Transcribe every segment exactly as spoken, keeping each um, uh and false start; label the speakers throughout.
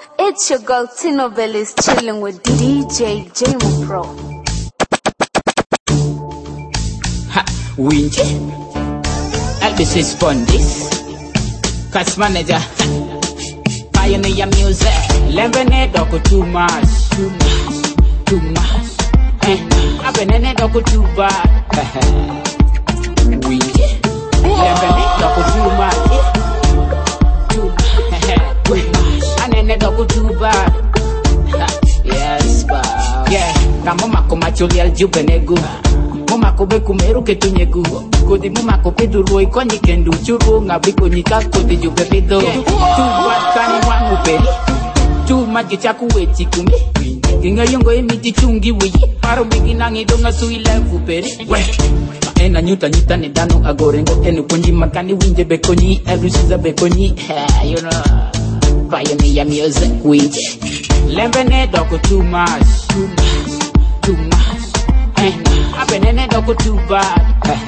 Speaker 1: It's your girl Tino Bellis chilling with D J Jamo Pro.
Speaker 2: Ha, Winji, Elvis is Spondis, Cast Manager, Pioneer Music, Lemonade Doko too much, too much, too much. Eh, I've been in it Doko too bad. Winji, Lemonade Doko too much, too much. And then it Doko too bad. Yes, but yeah, Kamo Makomacho Yel Jubenegu. Mama kobe kumeru ketunyegu kodi mama kobe duro ikonyi kendu churu ngabiko nyika kodi jube pedo tu wakani wangu peri tu maji chaku wechi kumi kinga yongo emiti chungi wiyi paro bigi nangi donga sui levu peri we ena nyuta nyuta ne dano agorengo enu konji makani winje bekonyi elusiza bekonyi you know Pioneer Music winje lembene doko too much too much too much. I've been in it doko too bad.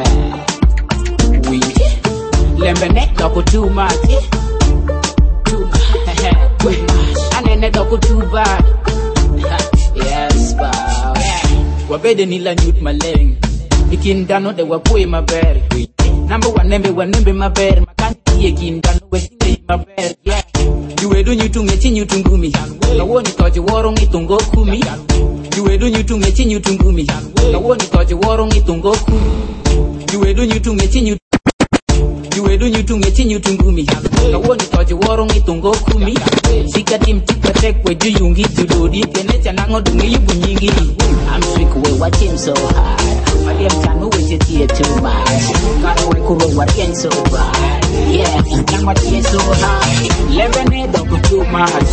Speaker 2: We Lemonade doko too much. Too much. And in it doko too bad. Yes, bow. Wabede nila nyut maleng. Ikindano de wapoe mabere. Number one nembe one nembe mabere. Makanti ye kindano wesine mabere. Yeah. Juwedu nyutunge chi nyutungumi. Nawoni toji woro ngitungo kumi. Juwedu nyutunge chi nyutungumi. Nawoni toji woro ngitungo kumi. Juwedu nyutunge chi nyut. Juwedu nyutunge chi nyutungumi. Nawoni toji woro ngitungo kumi. Sika tim tika tekwe juyungi tulodi. Kenecha nango dungi yubu nyingi. I'm sick we watching so hard. Mariam chanu we chetie too much. Karo we kuro watching so bad. Yeah, I'm watching so hard. Lemonade doko too much.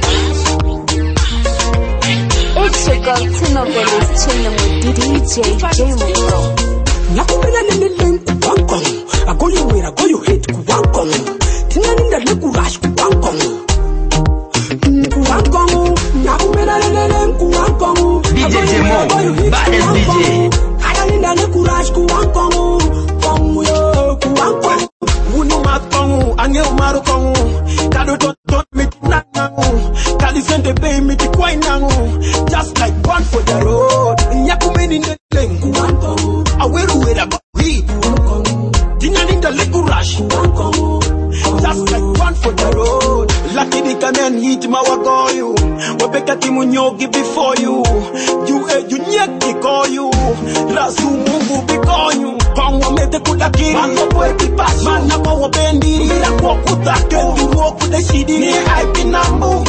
Speaker 1: It's your girl Tino Bellis chilling with D J Jamo Pro.
Speaker 3: Nakumela nene kuwankong. I go you where I go you hit kuwankong. Tina ninda le kurash kuwankong. Kuwankong. Nakumela nene kuwankong.
Speaker 4: D J Jamo, baddest D J.
Speaker 3: Aya ninda le kurash kuwankong. Kongu yo kuwankong. Wunu matongu, anye umaru kongu. Kado ton ton miti nangu. Kali sende bay miti kwai nangu. Just like one for the road. Nyakumeni ndeleng kuwankong. Aweru wera bawi kuwankong. Tina ninda le kurash kuwankong. Just like one for the road. Lakini kamen hit mawagoyu. Wabeka timu nyogi before you. You eh you nyeki koyu. Rasu mungu bikonyu. Kongwa mete kudaki. Mano boy pipas. Mana kwa bendi. Mira kwa kutake. Nduro kude shidi. Ni hype nambu.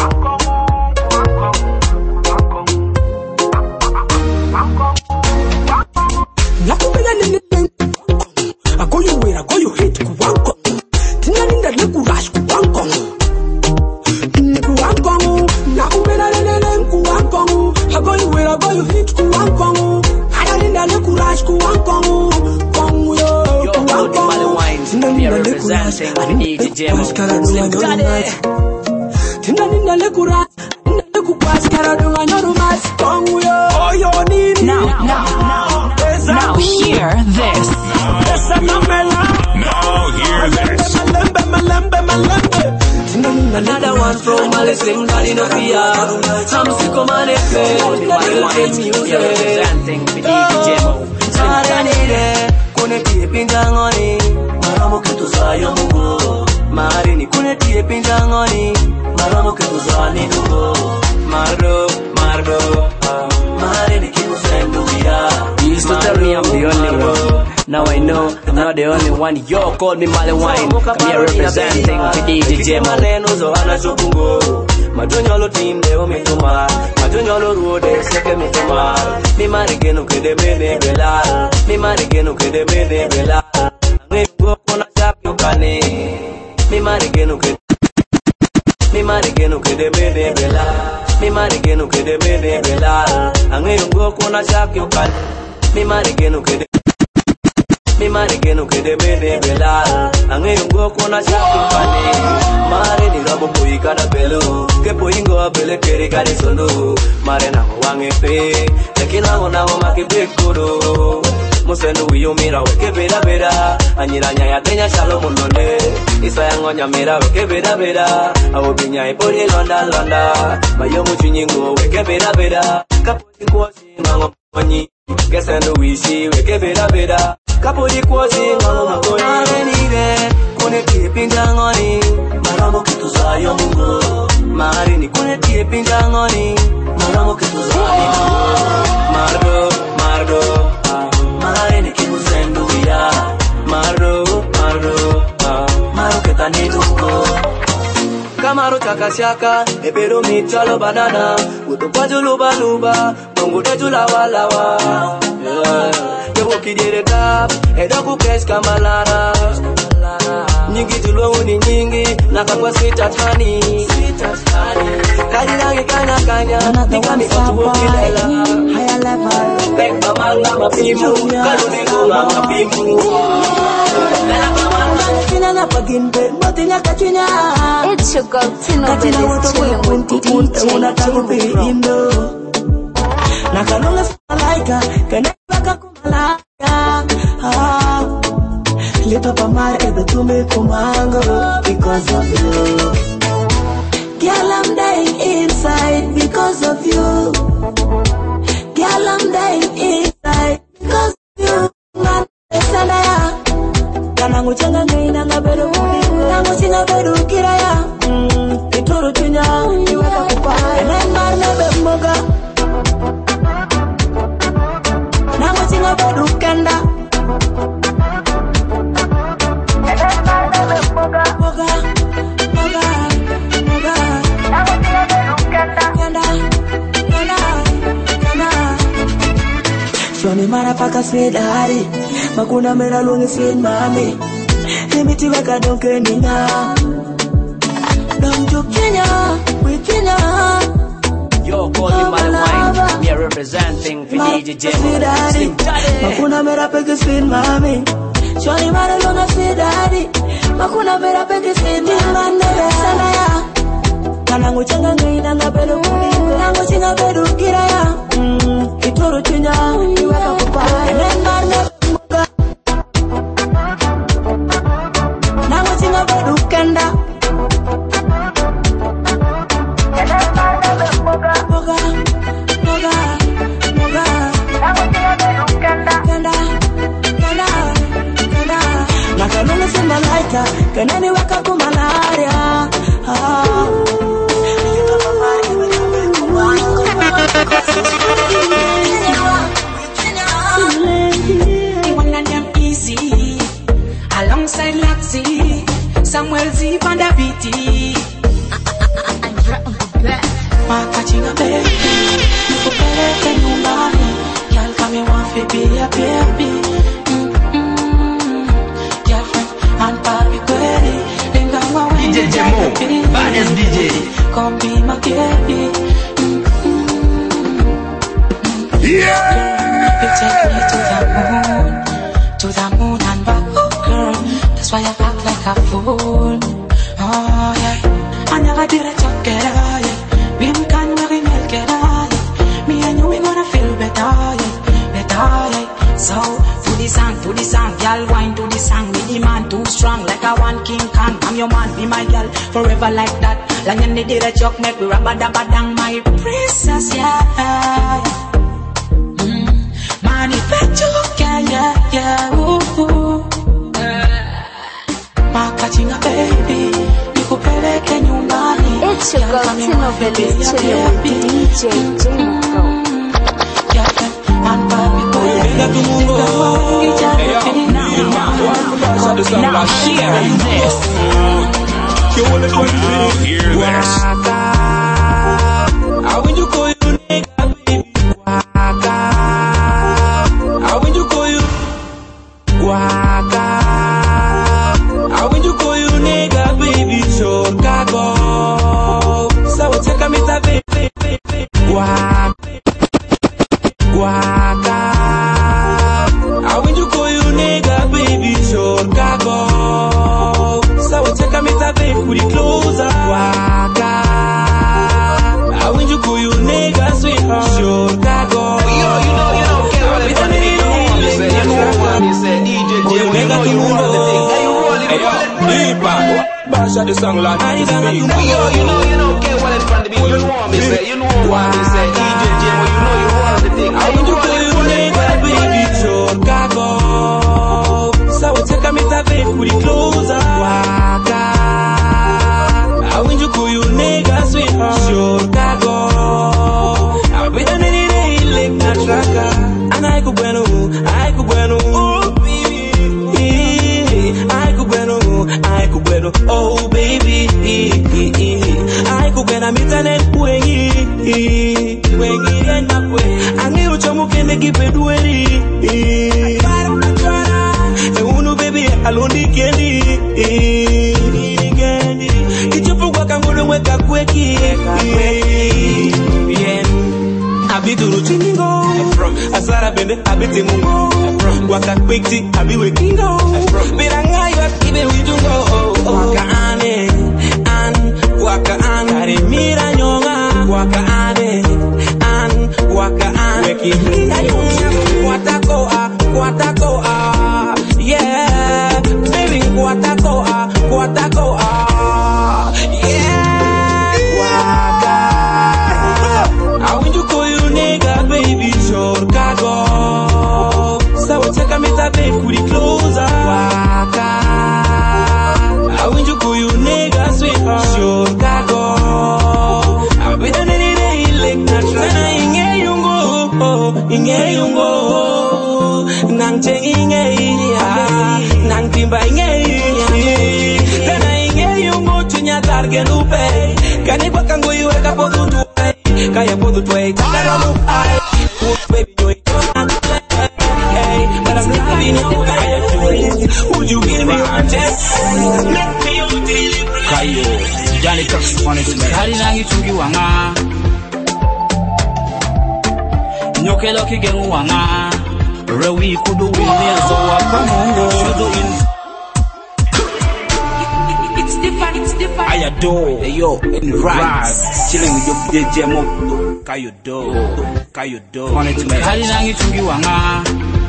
Speaker 3: Nakumela nene I go you where I go you hit kuwankong. Tina ninda le kurash kuwankong. Kuwankong. Nakumela nene kuwankong. I go you where I go you hit kuwankong. Aya ninda le kurash kuwankong. Kongu yo kuwankong.
Speaker 4: We are representing D J Jamo. Slim Daddy.
Speaker 3: Tina ninda le kurash. Ninda le kurash kara dunga nyorumas. Kongu yo. Oyo ni.
Speaker 4: Now, now, now, now hear this.
Speaker 5: Now hear this.
Speaker 3: Another one from Mali Slim Daddy no fear. I'm sick of my neck.
Speaker 4: We are representing D J Jamo.
Speaker 3: Kune tie pingangoni, maramu ketu sayo mungo. Marini kune tie pingangoni, maramu ketu zani dungo. Mardo, mardo, marini kimu sendu via.
Speaker 4: You used to tell me I'm the only one. Now I know I'm not the only one. Yo, call me Mali Wine. We are representing D J Jamo.
Speaker 3: Madunyolo team de omituma, madunyolo ruode seke mituma. Mi marigenu kede mene belal, mi marigenu kede mene belal. Ange go kona chap yukane, mi marigenu kede, mi marigenu kede mene belal, mi marigenu kede mene belal. Ange go kona chap yukane, mi marigenu kede. Mi marigenu kede mene belal. Ange go kona chap yukane. Mare ni rabo poi kada belo. Que poingo a bele kere kare sondo. Mare na wange pe. Lekina ona o make bekoro.
Speaker 4: Musenu wiyumira weke bera bera Anyiranya ya tenya shalo munone Isa ya ngonya mira weke bera bera Awobinya ipori londa londa Mayo muchinyingo weke bera bera Kapodi kuosi ngango mwanyi Gesenu wishi weke bera bera Kapodi kuosi ngango mwanyi Mare nire kune kipinja ngoni Maramo kitu zayo mungo Mare ni kune kipinja ngoni Maramo kitu zayo Mardo, mardo Mare ni kimu sendu ya Mardo, mardo Maro ketani duko Kamaro chaka chaka Ebero michalo banana Utupaju luba luba Mungu deju lawa lawa Yebo kidire tap Edoku kesh kamalara Nyingi tuluwa ni nyingi Nakakwa sweet as honey Sweet as honey Kaji langi kanya kanya Nikami otuwo kilela Higher level Bek mamanga mapimu Kaluningu mapimu
Speaker 1: It's your girl Tino Bellis chilling with D J Jimo.
Speaker 3: Nakalunga malaika kanaka kumalaika ah Lipa pamare ebe tume kumango because of you Girl I'm dying inside because of you Girl I'm dying inside because of you Man esandaya Kanangu changa ngaina ngaberu Nangu chinga beru kiraya Ituru tunya Iweka kupaya Enemar nebe mboga Nangu chinga beru kenda Enemar nebe mboga Mboga Mboga Mboga Nangu chinga beru kenda Kenda Kenda Kenda Shwani mara paka svedari Makuna mera lungi sweet mami Limiti weka donke nina Don't you Kenya, we Kenya
Speaker 4: Yo, call me Male Wine We are representing for D J Jimo
Speaker 3: Makuna mera peke sweet mami Shwani mara lungi sweet daddy Makuna mera peke sweet mami Nebe sana ya Kanangu changa ngaina ngaberu Nangu chinga beru kiraya Ituru chunya, iweka kupaya Enemar nebe mboga Nangu chinga beru kenda Enemar nebe mboga Mboga, mboga, mboga Nangu chinga beru kenda Kenda, kenda, kenda Nakalunga si malaika Kanani weka kumalaria Ah
Speaker 5: One of them easy Alongside Laxi Samuel Z Pandaviti Makachinga baby Kupeleke nyumbani Girl kami wafi be a baby Girlfriend and papi kweli Lingangwa when
Speaker 6: D J Jimo, baddest D J
Speaker 5: Come be my baby
Speaker 6: Yeah
Speaker 5: You take me to the moon To the moon and back, oh girl That's why I act like a fool Oh yeah I never did a talk at all, yeah We can very milk it all, yeah Me and you, we gonna feel better, yeah Better, yeah So, to the song, to the song Girl, wine to the song Me the man too strong Like a one King Kong I'm your man, be my girl Forever like that Lang and they did a joke Make we rabba dabba dang My princess, yeah Manifesto, yeah, yeah, yeah, ooh, ooh. Makachinga baby, nikupeleke nyumbani.
Speaker 1: It's your girl Tino Bellis chilling with D J Jimo.
Speaker 5: And papi boy,
Speaker 2: Now hear this.
Speaker 6: Now hear this.
Speaker 3: I when you call you nigga, baby. Waka. I when you call you Waka. I when you call you nigga, baby. Chicago. So take me to baby. Waka. Waka. I when you call you nigga, baby. Chicago. So take me to baby. With the closer. Waka. shot the song like
Speaker 7: I don't know, you know, you know, you know, get what it's from the beat. You know what me say, you know what me say. D J Jamo, you know you want the thing. I want you to you nigga, baby, Chicago. So we take a meter, baby, put it closer. Waka. I want you to you nigga, sweetheart, Chicago. I'll be the nitty day, like na traka. And I could bueno, I could bueno, oh baby, I could bueno, I could bueno, oh baby, I could bueno, I'm internet wengi, wengi enda kwe, angi uchomu kende kipe dueri, e unu baby aloni kendi, kendi, kichupu kwa kangudu weka kweki, yeah. Abiduru chiningo, asara bende abiti mungo, waka kwekti abi wekingo, biranga yot ibe wijungo, waka ane, an, waka an, kare mira nyonga, waka ane, an, waka an, weki mira nyonga, kwatako a, kwatako a, yeah, baby kwatako a, kwatako a, yeah, waka, I want you call you nigga, baby, Chicago. So we take a meter, baby, put it closer. Waka. I want you call you nigga, sweetheart, Chicago. I'll be the nitty day, like natural. Nana inge yungo, inge yungo. Nang cheng inge ya, nang timba inge ya. Nana inge yungo, chunya target upe. Kani kwa kango yuweka podu tu. Kaya podu tway, takara look I baby you ain't hey, but I'm loving you, kaya do. Would you give me your chest? Make me your delivery.
Speaker 2: Kayo, Johnny Cox on it, man. Hari nangi chungi wanga. Nyoke loki gengu wanga. Rewi kudu wini azo wapa mungo. Shudu in. It's different, it's different. I adore. Hey yo, in rise. Chilling with your D J Mo. Kayo do, kayo do. On it, man. Hari nangi chungi wanga.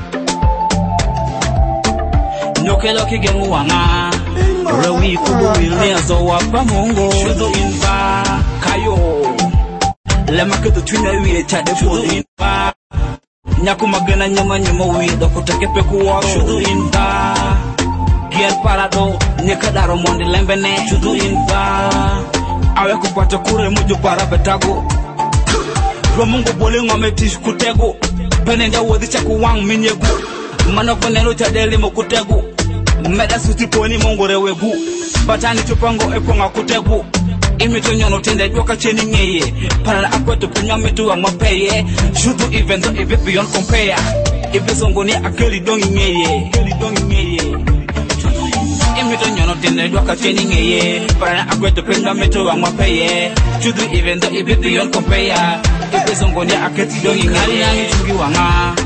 Speaker 2: Nyoke loki gengu wanga. Rewi kudu wini azo wapa mungo. Shudu in ba. Kayo. Lema kudu twina wii chade shudu in ba. Nyaku magana nyama nyama wii doko take peku wa. Shudu in ba. Giel parado, nyekadaro mondi lembene. Shudu in ba. Awe kupata kure mujo para betago. Romungo bole ngome tish kutego. Penenga wodi chaku wang minyegu. Manoko nelo chadeli mo kutegu. Meda suti poni mongore wegu. Batani chupango ekonga kutegu. Imito nyono tende doka cheni ngeye. Para akweto punya metu wa mapeye. Shudu even though if it beyond compare. Ife songo ni akeli dongi ngeye. Akeli dongi ngeye. Imito nyono tende doka cheni ngeye. Para akweto punya metu wa mapeye. Shudu even though if it beyond compare. Ife songo ni akeli dongi ngeye. Nangi chungi wanga.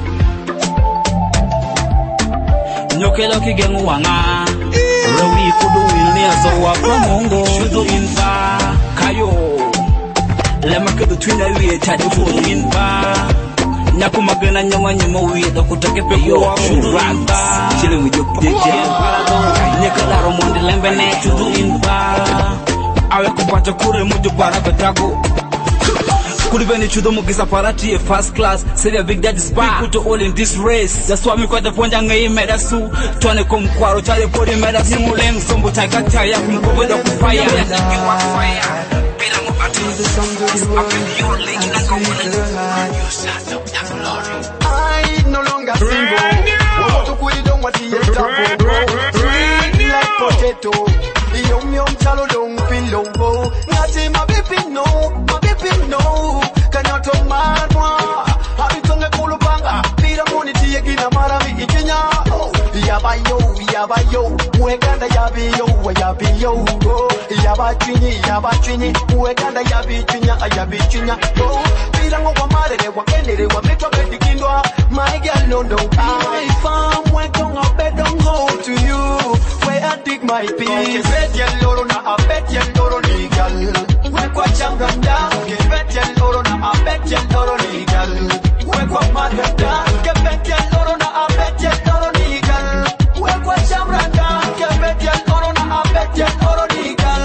Speaker 2: Nyoke loki gengu wanga. Rewi kudu wilni azo wapa mungo. Shudu inba. Kayo. Lema kudu twina wii chadi shudu inba. Nyaku magana nyama nyama wii doko take peku wa. Shudu inba. Chilling with your D J Nyekadaro mondi lembene. Shudu inba. Awe kupata kure mujo para betago. Kulibeni chudo mugisa parati a first class. Say the big daddy's back. Put all in this race. That's why me kwa the ponja ngai medasu. Tuane kumkwaro chale podi medasu. Muleng sombo taika chaya kumkobo da kufaya. Pila mo atu. Up in your lake na kawala. You start up that glory.
Speaker 8: I no longer single. What to kuri don't what you tapo. Sweet like potato. Yum yum chalo don't feel low. Ngati ma baby no. No, cannot talk mad moi. Habitonga kulupanga, pira moni tie gina marami ikinya. Oh, yaba yo, yaba yo, ueganda yabi yo, yabi yo. Oh, yaba chini, yaba chini, ueganda yabi chinya, yabi chinya. Oh, pira ngo kwa mare wa kendere wa metwa bedikindwa. My girl no no, I farm when tonga bed don't go to you. Where I dig my peace. Bet ya loro na, I bet ya loro legal. We kwa chambranda. Bet ya loro na, I bet ya loro legal. We kwa maganda. Bet ya loro na, I bet ya loro legal. We kwa chambranda. Bet ya loro na, I bet ya loro legal.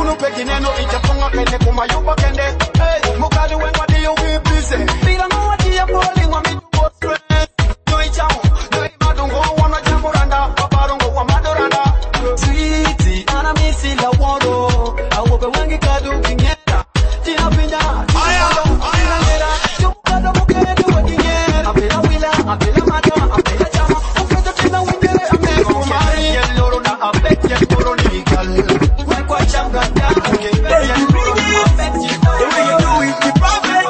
Speaker 8: Unu pekineno ichapunga kende kumayupa kende. Hey, mukali wenwa diyo wipise. Bila mwa diya poli wa mitu stress. No ichamu, no ibadungo wana jamuranda. Paparungo wa madoranda. Sweetie, ana misi la woro. Awope wangi kadu kinyera. Tina pinda, tina ndo, tina nera. Chukada mukere duwa kinyera. Apela wila, apela mata, apela chama. Ufeto tina wingere ame kumari. Yeloro na apet yeloro ni gal. Wekwa changa da, okay. Yeloro na apet yeloro. The way you do it, the perfect.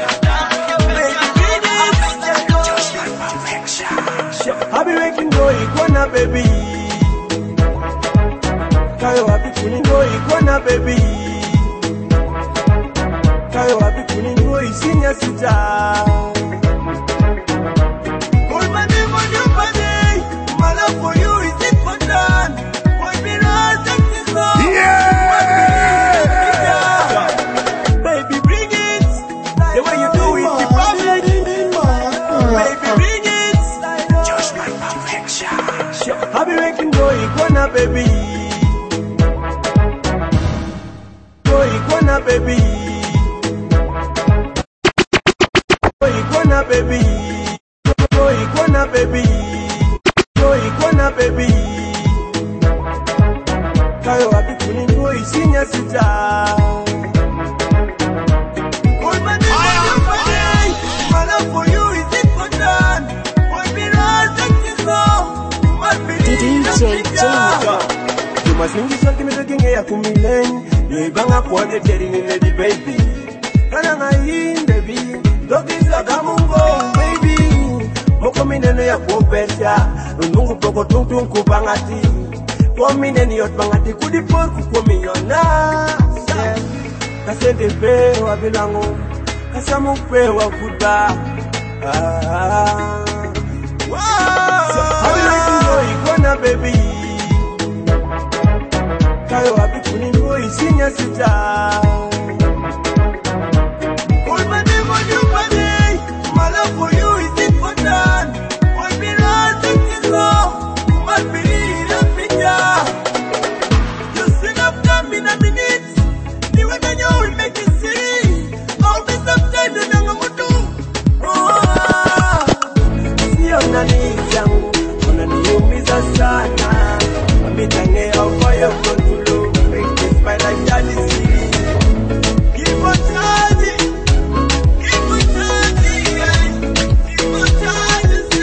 Speaker 3: I be making no iguana, baby. Kayo I be feeling no iguana, baby. Kayo I be feeling no isinya sita. All my name on your body. My love for you is important. Boy, me not take this love. Yeah. Baby, bring it. The way you do it, the perfect. Baby, bring it. Just my perfection. I be making no iguana, baby. No iguana, baby. No iguana, baby. No iguana, baby. No iguana, baby. Kayo I be feeling no isinya sita. All my name on your body. My love for you is important. Boy, me not take this love. My feeling
Speaker 1: D J J.
Speaker 3: You must think this something making a kumileng. You bang up what they're telling in the baby. And I'm in baby. Dog is a gamungo, baby. Mokomine ya kuopesha. Nungu poko tung tung kupangati. Komine ni yot pangati kudipor kukomiyona. Kasende pe wa bilango. Kasamu pe wa fuda. Ah. Wow. I be like you know iguana, baby. Kayo I be feeling no isinya sita. All my name on your body. My love for you is important. Boy, me not take this love. My feeling is picture. You sing up time in a minute. The way that you will make it see. I'll be sometimes in a mutu. Oh, see on the knees, young. On the knees, sana. I'm in the name of fire control. Make this my life jealousy. Give us charge. Give us charge. Give us charge.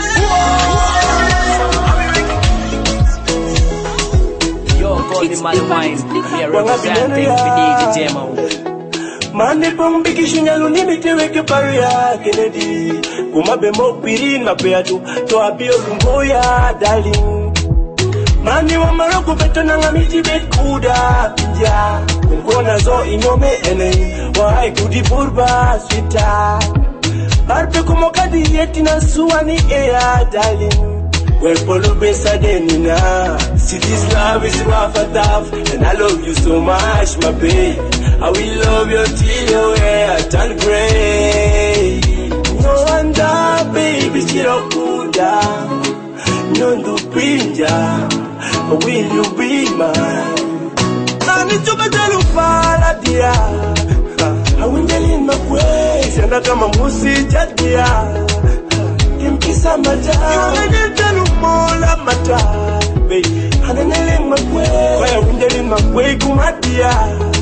Speaker 4: Yo, Golden Malumain, here representing for D J Jemo.
Speaker 3: Mane pong bikishinya lunimite weke paria Kennedy. Kumabe mo pirin mapeatu to abio lumboya darling. Mani wa maroko beto nanga miti bet kuda pinja. Kungona zo inyome ene wa hai kudi purba sweetheart. Barbe kumo kadi yeti na suwani ea darling. Well, polo besa denina. See this love is rough and tough, and I love you so much, my babe. I will love you till your hair turn gray. No wonder, baby, chirokunda. Nyondo pinja, will you be mine? Nani chuba jalu pala dia. I will tell in my way. Senda kama musi jadia. Kimkisa mata. You will tell mola mata. Baby, hanenele makwe. Waya windeli makwe kumatia.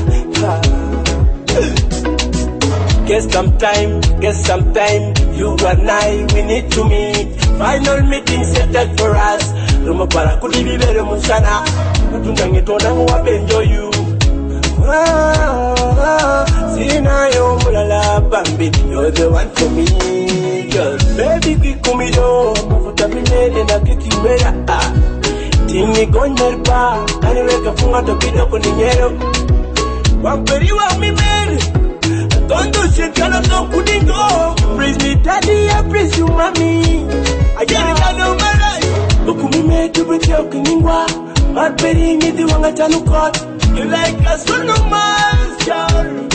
Speaker 3: Guess sometime, guess sometime, you and I, we need to meet. Final meeting set for us. Rumo para kudibibere mushana. Matundange tonangu wabenjo you. Ah, ah, sina yo mulala bambi. You're the one for me, girl. Baby, kikumido, mafuta minene na kikimera. Ah, timi gonerba, kaniweka funga tokido kuninyero. Wamperi wa mimere. Tondo shekana no kudingo. Praise me daddy, I praise you mommy. I get it out of my life. Okumime tubete okiningwa. Wamperi ngiti wanga tanu kot. You like a son of my child.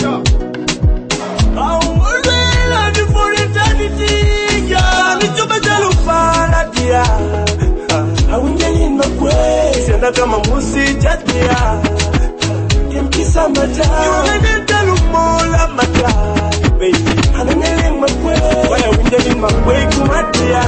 Speaker 3: I will love you for eternity. Yeah, me tubete lupala dia. I will tell in my way. Senda kama musi jadia. la mata. You can tell you more la mata, baby. I'm in my way. Why are we in my way to my dear?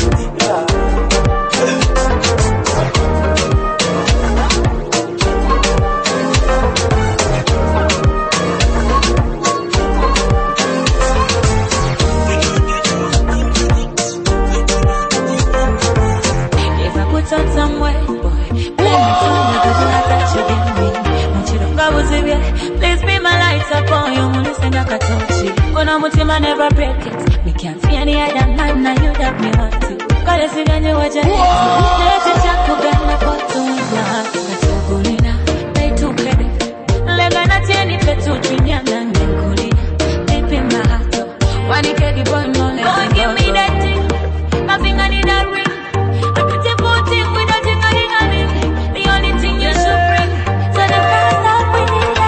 Speaker 5: If I put on some weight, boy, blame me too, because I thought you did me. Want you to go with it, please be my lights up on you, listen, I can touch you. When I'm with him, I never break it. We can't see any other man, now you that me want to. Call us again, you watch it. Let it jack, who got my photo in your heart. That's your Gulina, they too credit. Legana tieni petu, Trinia, and Gulina. They pin my heart up. When you get the boy, no, let me give me that thing. Nothing I need that ring. I put your foot in without you knowing on it. The only thing you should bring. So the first time we need that.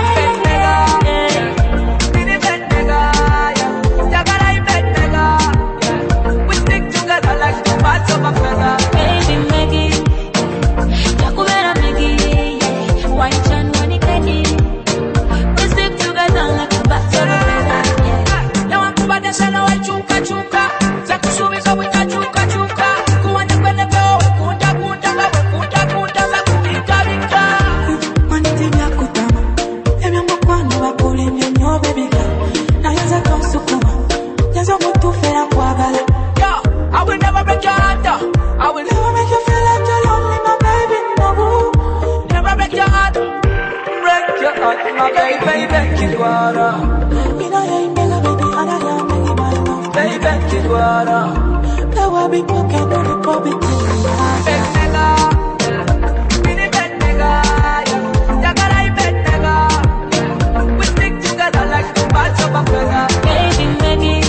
Speaker 5: Baby Maggie, Jakubera Maggie, White Chan Wani Kedi. We stick together like a battle of feather.
Speaker 9: Now I'm about to say no I chuka chuka. Zakushumi so we can chuka chuka. Kuwanda kwele go, kunda kunda go, kunda kunda zakubika bika.
Speaker 5: Maniti ya kutama, emi mkwano wa puli mnyo baby girl. Na yaza konsukuma, yaza mutu fea kwa gale.
Speaker 9: I will never break your heart. I will
Speaker 5: never make you feel like you're lonely, my baby. No,
Speaker 9: never break your heart. Break your heart, my baby, baby, Kidwara.
Speaker 5: You know you ain't mega, baby, and I am making my love.
Speaker 9: Baby, Kidwara.
Speaker 5: Now I be broken, no republic.
Speaker 9: Bet nigga, be the bet nigga. Jagara, bet nigga. We stick together like two parts of a feather.
Speaker 5: Baby, Maggie.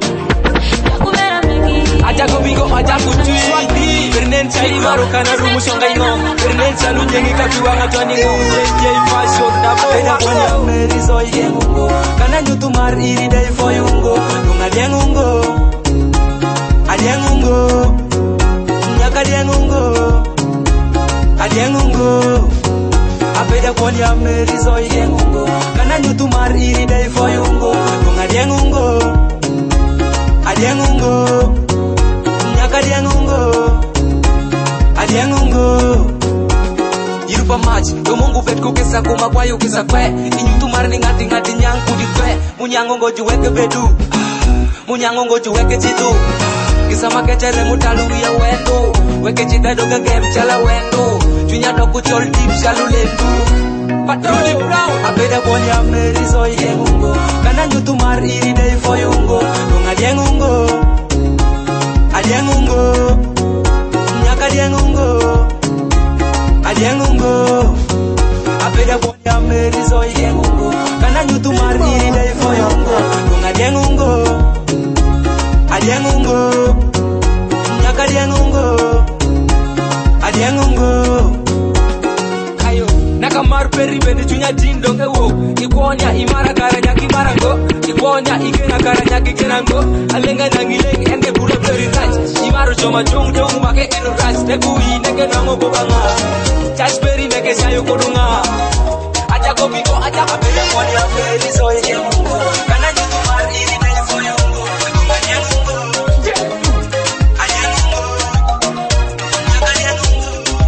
Speaker 7: Ajago bigo ajago tui Bernen chali maru kana rumu songai no Bernen chalu jengi katua ngatwani ngo Jengi fashion na boya Pona meri zoi yengungo Kana nyutu mar iri dai foyungo Nunga diengungo Adiengungo Nyaka diengungo Adiengungo Apeda ponya meri zoi yengungo Kana nyutu mar iri dai foyungo Nunga diengungo Adiengungo Adiangungo, Adiangungo. Yirupa match, domongu vet kukesa kuma kwa yukesa kwe. Inyutu marni ngati ngati nyang kudi kwe. Munyangongo juweke bedu, munyangongo juweke chitu. Kisama kechere mutalu ya wendo. Weke chita doga game chala wendo. Junya doku chol deep shalu lendu. Patroli brown, apeda bonya meri zoi yengungo. Kana nyutu mar iri day foyungo. Nung adiangungo. Adiangungo, nyaka adiangungo, adiangungo. Apeda bonya meri zoi yengungo. Kana nyutu mar iri dai foyongo. Nung adiangungo, adiangungo, nyaka adiangungo, adiangungo. Kayo, naka mar peri bende chunya tindo ngewo. Ikonya imara kara nyaki marango. Ikonya ikena kara nyaki kenango. Alenga nangilengi enge bula peri right. Imaru choma chung chung make eno right. Nekui neke nango bobanga. Chashperi neke shayo kodunga. Aja kopiko aja kapele mwani ya peri soye yengungo. Kana nyutu mar iri na yufo yungo. Kunga nyangungo. Anyangungo. Nyaka nyangungo.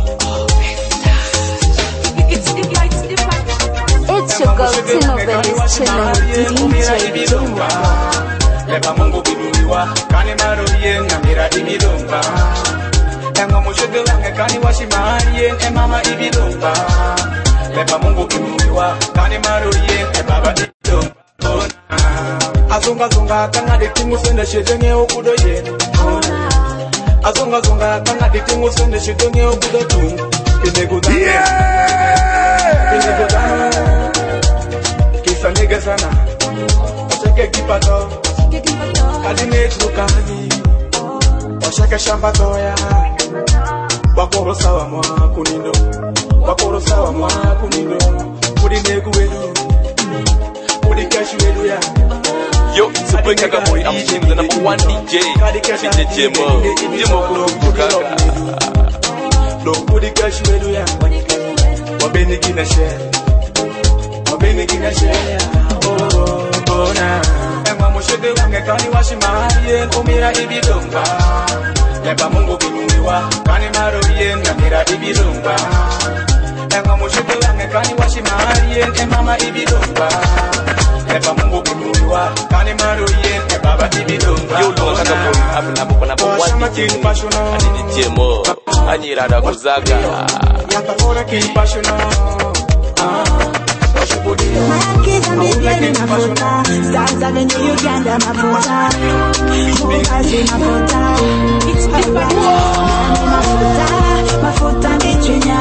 Speaker 1: It's your girl Tino Bellis chilling with D J Jumbo.
Speaker 3: Lepa mungu biduliwa, kani maruye na mira ibidumba. Engo mushudu lange kani washimaye, e mama ibidumba. Lepa mungu biduliwa, kani maruye, e baba ibidumba. Azunga zunga kanga dikingu sende shedenge okudo ye. Azunga zunga kanga dikingu sende shedenge okudo tu. Kine gudana. Kine gudana. Kisa nige sana. Ocheke kipato. Kadine tukani. Ocheke shamba toya. Wakoro sawa mwa kunindo. Wakoro sawa mwa kunindo. Kudine kuwedu. Kudikashu wedu ya.
Speaker 10: Yo, so bring a boy, I'm changing the number one D J. D J Jimbo. Jimbo Kurukaga.
Speaker 3: No, Kudikashu wedu ya. Wabeni kina share.
Speaker 7: beni kinashare oh oh na emwa mushede wange kani washimaye kumira ibidonga Yeba Mungu kinuiwa kani maroye ngamira ibidonga Emwa mushede wange kani washimaye emama ibidonga Yeba Mungu kinuiwa kani maroye baba ibidonga
Speaker 10: Yo lo kaka boy abuna bukona bo one D J ani D J mo anyira da kuzaga
Speaker 7: Yakakora ki passional ah
Speaker 11: Makiza mitiani mafuta Sasa venye Uganda mafuta Mukazi mafuta It's different Mafuta, mafuta ni chwinya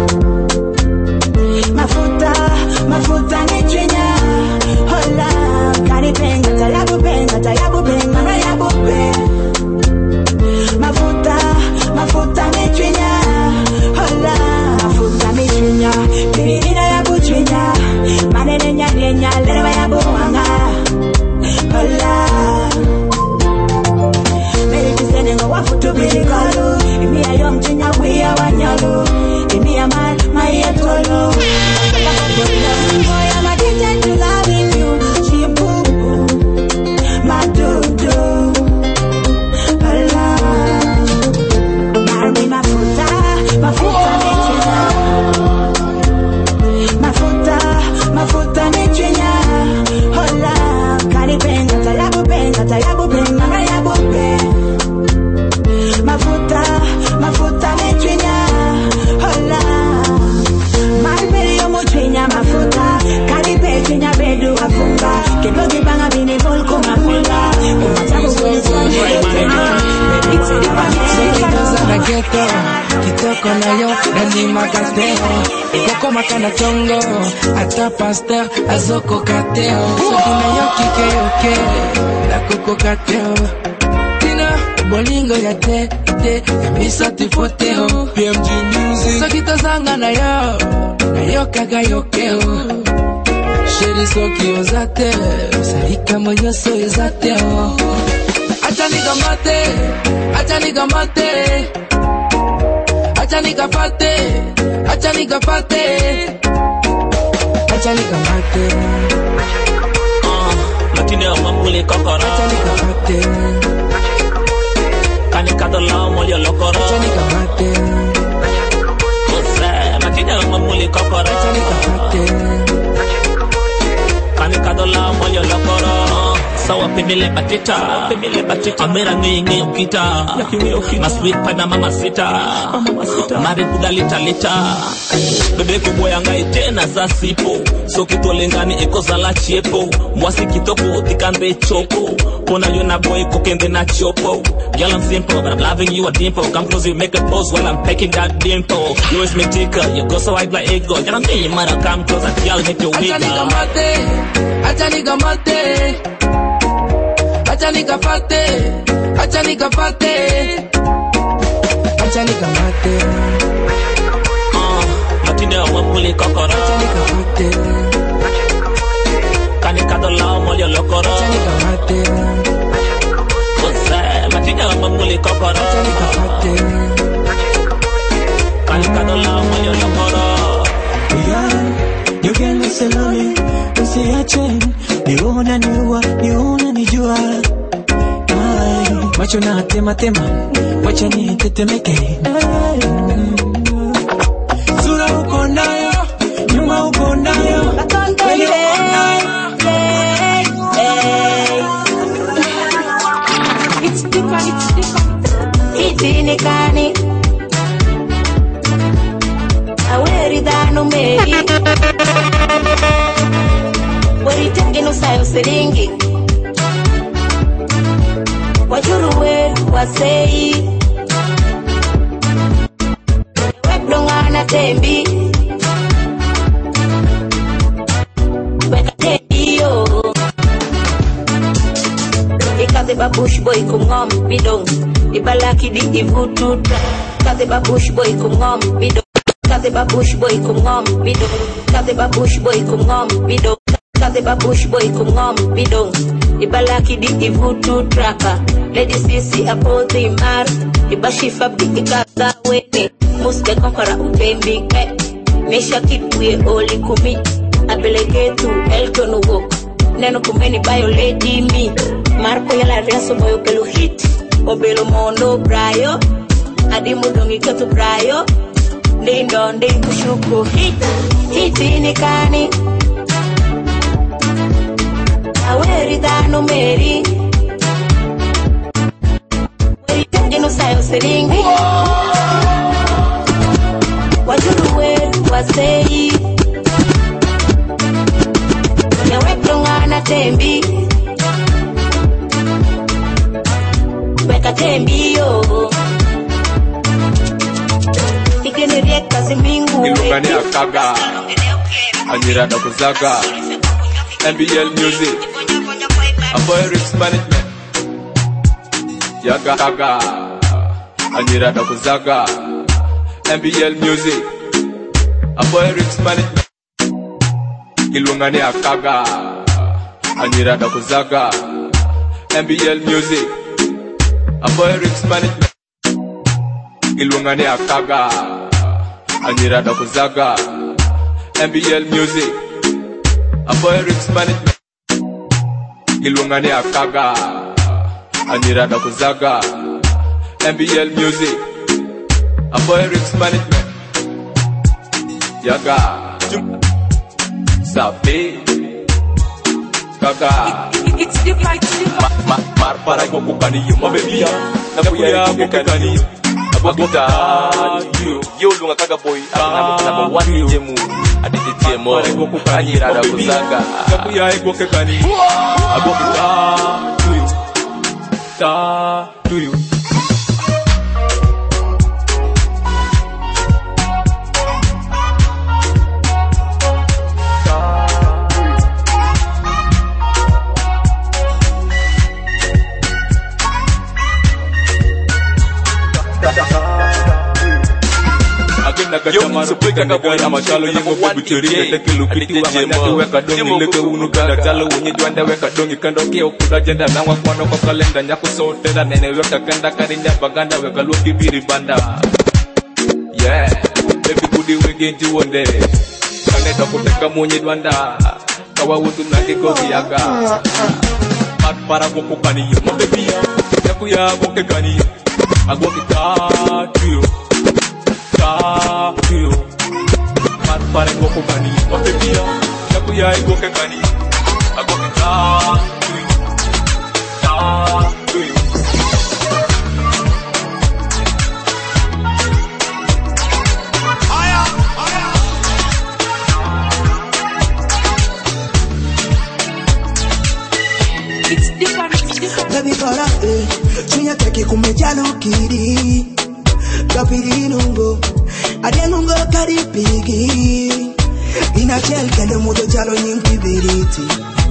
Speaker 11: Mafuta, mafuta ni chwinya Hola, karipenga, tayabu penga, tayabu penga, rayabu penga Mafuta, mafuta ni chwinya Hola, mafuta ni chwinya Bini ina yabu chwinya Manene nyanye nyale lewa yabu wanga Hola Meri kisene nga wafutu bili kalu Imi ya yom chwinya wia wanyalu Imi ya man, maya tolo Boy, I'm addicted to loving you Chimbu Madudu Hola Marmi mafuta Mafuta nichina Mafuta Mafuta nichina Hola Karipenga tayabu penga Tayabu penga Rayabu penga Mafuta Mafuta nichina Hola Marmi yomu china mafuta Karipe china bedu wafunga Kidogi banga bini volko mafunga Kumatabu kwenye It's the
Speaker 12: ghetto, kitoko na yo, nani makateo Ikoko makana chongo, ata pasteur, azoko kateo Soki na yo kike yoke, la koko kateo Tina, bolingo ya te, te, ya misa tifoteo P M G Music Soki tozanga na yo, na yo kaga yokeo Sheri soki ozate, salika moyo so ezateo Acha nikamate, acha nikamate Acha nikapate, acha nikapate Acha nikamate
Speaker 13: Ah, matine o mamuli kokoro
Speaker 12: Acha nikapate
Speaker 13: Kanika dola molyo lokoro
Speaker 12: Acha nikamate
Speaker 13: Ose, matine o mamuli kokoro
Speaker 12: Acha nikapate
Speaker 13: Kanika dola molyo lokoro Sawa pimile batita, pimile batita Amira ngingi ukita, masweet pana mama sita Mari kuda lita lita Bebe kubwa yanga itena za sipo So kito lengani eko zala chiepo Mwasi kitoko tikambe chopo Pona yona boy kokende na chopo Girl I'm simple but I'm loving you a dimple Come close you make a pose while I'm pecking that dimple You is me ticker, you go so white like ego You don't need mother come close and girl make you wiggle
Speaker 12: Acha nikamate, acha nikamate Acha nikapate, acha nikapate Acha nikamate
Speaker 13: Ah, matine o mamuli kokoro
Speaker 12: Acha nikapate
Speaker 13: Kanika dola molyo lokoro
Speaker 12: Acha nikamate
Speaker 13: Ose, matine o mamuli kokoro
Speaker 12: Acha nikapate
Speaker 13: Kanika dola molyo lokoro
Speaker 3: Yeah, you can listen to me Usiache, niona niua, niona nijua Ay, macho na tema tema Wacha ni tetemeke Sura uko nayo, nyuma uko nayo Kweli uko nayo
Speaker 11: It's different, it's different Hiti ni kani Aweri dano meri Wari tengi nusayo siringi Wajuruwe wasei Webdongana tembi Weka tembi yo Ikaze babush boy kumngom bidong Ibalaki di ivutu Kaze babush boy kumngom bidong Kaze babush boy kumngom bidong Kaze babush boy kumngom bidong Kaze babush boy kumngom bidong Ibalaki di ivutu traka Lady Sisi apoti mar Ibashifa bikikaza wene Muske kokora utembi ke Mesha kipuye oli kumi Abelegetu, Elton Wok. Neno kumeni bayo lady me. Marco yala reso boyo kelu hit. Obelo mondo brayo. Adimu dongi katu brayo. Ndindo ndi kushuku hit. Hiti ni kani. Aweri dano meri. Weri jeno sayo seringi. Wajuru weru waseyi. Nyawepronga tembi. Weka tembi yo. Ikene rieka zimingu.
Speaker 10: Ilungani akaga. Anyira na kuzaga. M B L Music. Avoid risk management. Yaga kaga. Anyira na kuzaga. M B L Music. Avoid risk management. Ilungani akaga. Anyira na kuzaga. M B L Music. Avoid risk management. Ilungani akaga. Anyira na kuzaga. M B L Music. Avoid risk management. Ilungani akaga. Anyira na kuzaga. M B L Music. Avoid risk management. Yaga. Sabe. Kaga.
Speaker 9: It's different.
Speaker 10: Ma mar para go kukani yo mabebia. Na kuya go kukani yo. Abogita yo yo lunga kaga boy. Aba na one D J mu. Adi D J mo. Anyira na kuzaga. Na kuya go kukani. Abogita yo. Ta to you. Yo, supika ka boy ama chalo yingo babu chori kete kilu kiti wa manyaki weka dongi leke unu kanda chalo unye juanda weka dongi kando kia ukuda jenda na wakwano kwa kalenda nyaku sote da nene weka kanda karinja baganda weka luki biri banda. Yeah, baby budi wege nji wonde kane doko teka mwenye juanda kawa utu naki kogi yaga mat para goku kani yo mabebi yaku ya goke kani yo agoki tatu ta yo mat para goku kani yo mabebi yaku ya goke kani yo agoki tatu tatu yo.
Speaker 14: Baby para eh, sunya teki kumejalo kiri, kapiri nungo, ade nungo karipigi, inachel kende mudo jalo nyingi biriti.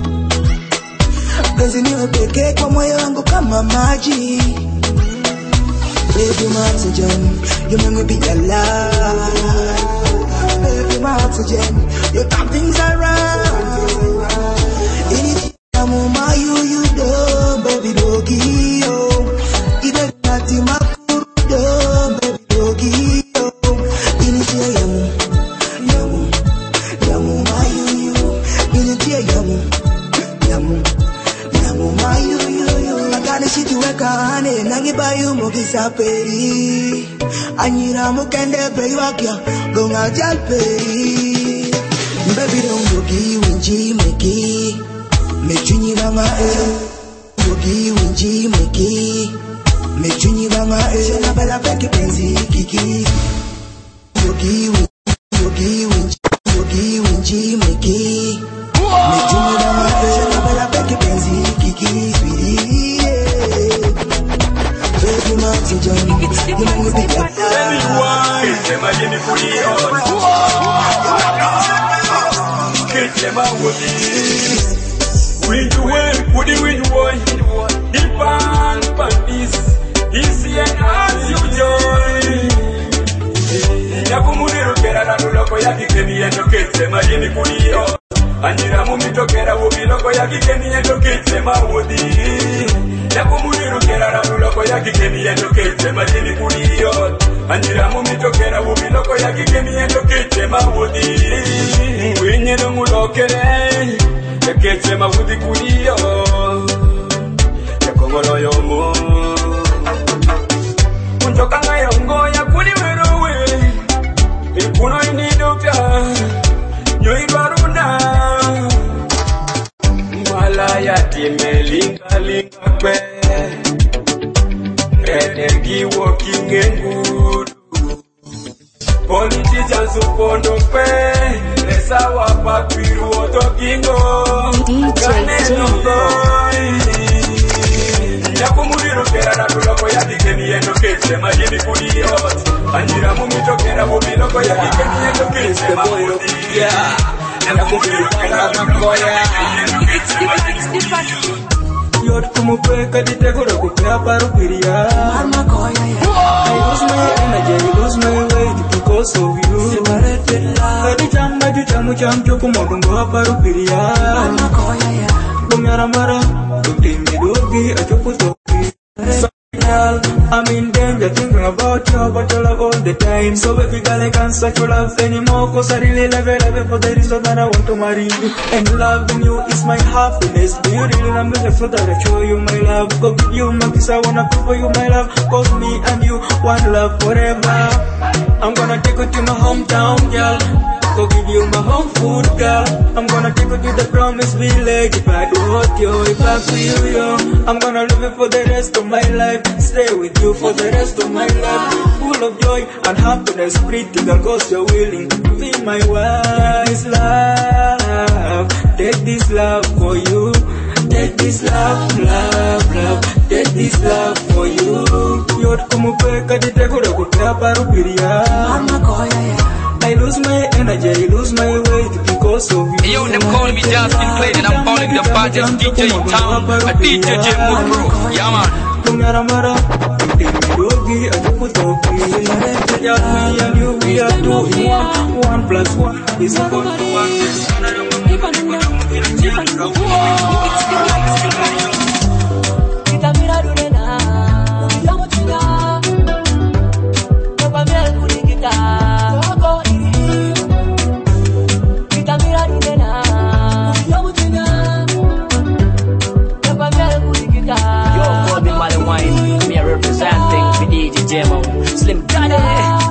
Speaker 14: Penzi niwe peke kwa moyo wangu kama maji. Baby my oxygen, you make me be alive. Baby my oxygen, you turn things around. Anything I'm on my you you do. Baby doggy, oh, ibe kati makudo, baby doggy, oh, initia yamu, yamu, yamu mayu, initia yamu, yamu, yamu mayu, agane shiti weka ane, nangi bayu mogisa peri, anyira mukende peri wakia, gonga jalperi, baby doggy, winji meki, mechunyi mama eh. Yogi winji meki mechunyi banga e na bala peke penzi kiki Yogi Yogi winji Yogi winji meki mechunyi banga e na bala peke penzi kiki sweetie baby my oxygen you know me be up
Speaker 15: Sema jini kulio Sema wodi Windu way, woody windu boy, Ipan Pandis, easy and as you join. Yakumuriru kera na nuloko ya kikeni endo kitsema yini kulio. Anjira mumito kera wubi loko ya kikeni endo kitsema wodi. Yakumuriru kera na muloko ya kikeni yendo kete majini kuliyo. Anjira mumito kera mumiloko ya kikeni yendo kete mawudi. Winye no mulokere kete mawudi kuliyo. Yakongolo yomo. Unjoka nga yongo ya kuli werowe. Ikuno ini dokta. Nyoi baruna. Malaya timelinga linga kwe. Energy walking in good. Politicians upondo kwe. Lesa wapa kwiru otokingo. Kaneno goi. Yakumuriru kera na tuloko ya dikeni yendo kete majini kuliyot. Anjira mumito kera mumiloko ya dikeni yendo kete mawudi. Yakumuriru kera na koya. Yot kumupeka ditegura kupea parupiria. I lose my energy, I lose my weight because of you. Kadi chamba ju chamu chamcho kumodungo wa parupiria. Bunyara mara, kutimi dogi achupu toki. I'm in danger thinking about you, but your love all the time. So baby girl, I can't search your love anymore, cause I really love you, love you for the reason that I want to marry you. And loving you is my happiness. Do you really love me? So that I show you my love. Go give you my kiss, I wanna prove for you my love. Cause me and you, one love forever. I'm gonna take you to my hometown, girl. Go give you my home food, girl. I'm gonna take you to the promised village. If I do hurt you, if I feel you, I'm gonna love you for the rest of my life. Stay with you for the rest of my life. Full of joy and happiness, pretty girl, cause you're willing to be my wife. This love, take this love for you. Take this love, love, love. Take this love for you. Yot kumupeka ditegura kupea parupiria. I lose my energy, I lose my weight because of you.
Speaker 16: Hey yo, them calling me Justin Clayton and I'm calling the baddest D J in town, a D J J Mupro. Yeah man.
Speaker 15: Kunyara mara, dogi ajupu toki. Yeah, me and you, we are two in one. One plus one is equal to one.
Speaker 4: Representing for D J J-Mo, Slim Daddy.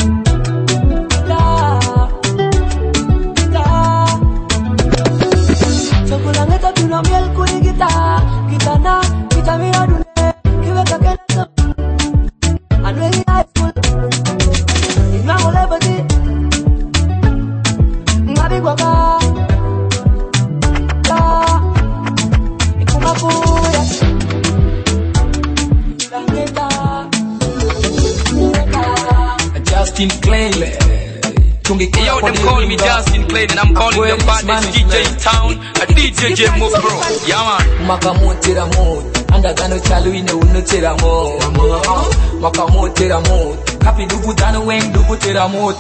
Speaker 16: Justin Clayton. Hey yo, them calling me Justin Clayton and I'm calling the baddest D J in town, a D J J Mupro. Yeah man.
Speaker 12: Makamotera mood, andagano chalu ine unotera mood. Makamotera mood, kapi dubu dano weng dubu tera mood.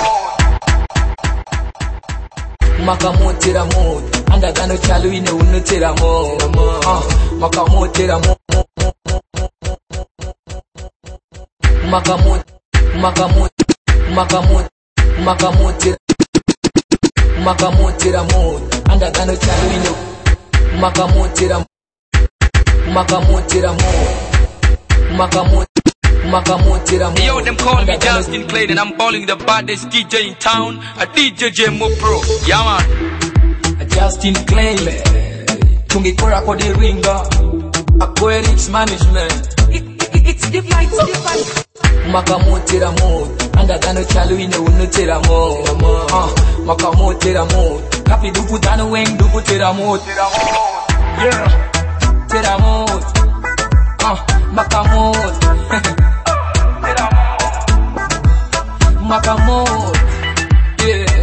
Speaker 12: Makamotera mood, andagano chalu ine unotera mood. Makamotera mood. Makamot, makamot, makamot, makamotera, makamotera mood, andagano chalu ine. Makamotera, makamotera mood, makamot, makamotera mood.
Speaker 16: Hey yo, them calling me Justin Clayton and I'm calling the baddest D J in town, a D J J Mupro. Yeah man.
Speaker 12: Justin Clayton, tungikora kwa di ringa, Aquarius Management.
Speaker 5: It's different, it's different.
Speaker 12: Makamotera mood, andagano chalu ine unotera mood. Makamotera mood, kapi dubu dano weng dubu tera mood. Yeah, tera mood. Makamot, makamot. Yeah.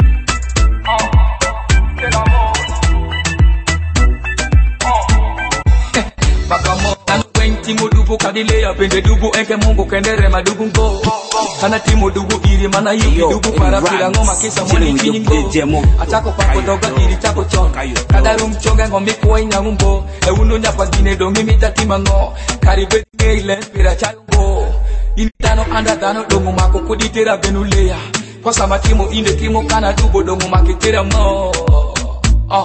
Speaker 12: Makamot. Timu dubu kadile ya pende dubu enke mungu kendere madubu ngo. Kana timu dubu iri mana yiki dubu para pira ngoma kisa mwani kinyingo. Atako pako doga iri chako chon. Kada Ada rum chonga ngomi ko ina ngumbo. E uno nya pas dine dongi mita timango. Karibe ngeile pira chango. Initano anda dano dongo mako kuditera benuleya. Kwa sama timo inde timo kana dubo dongo makitera mo. Oh.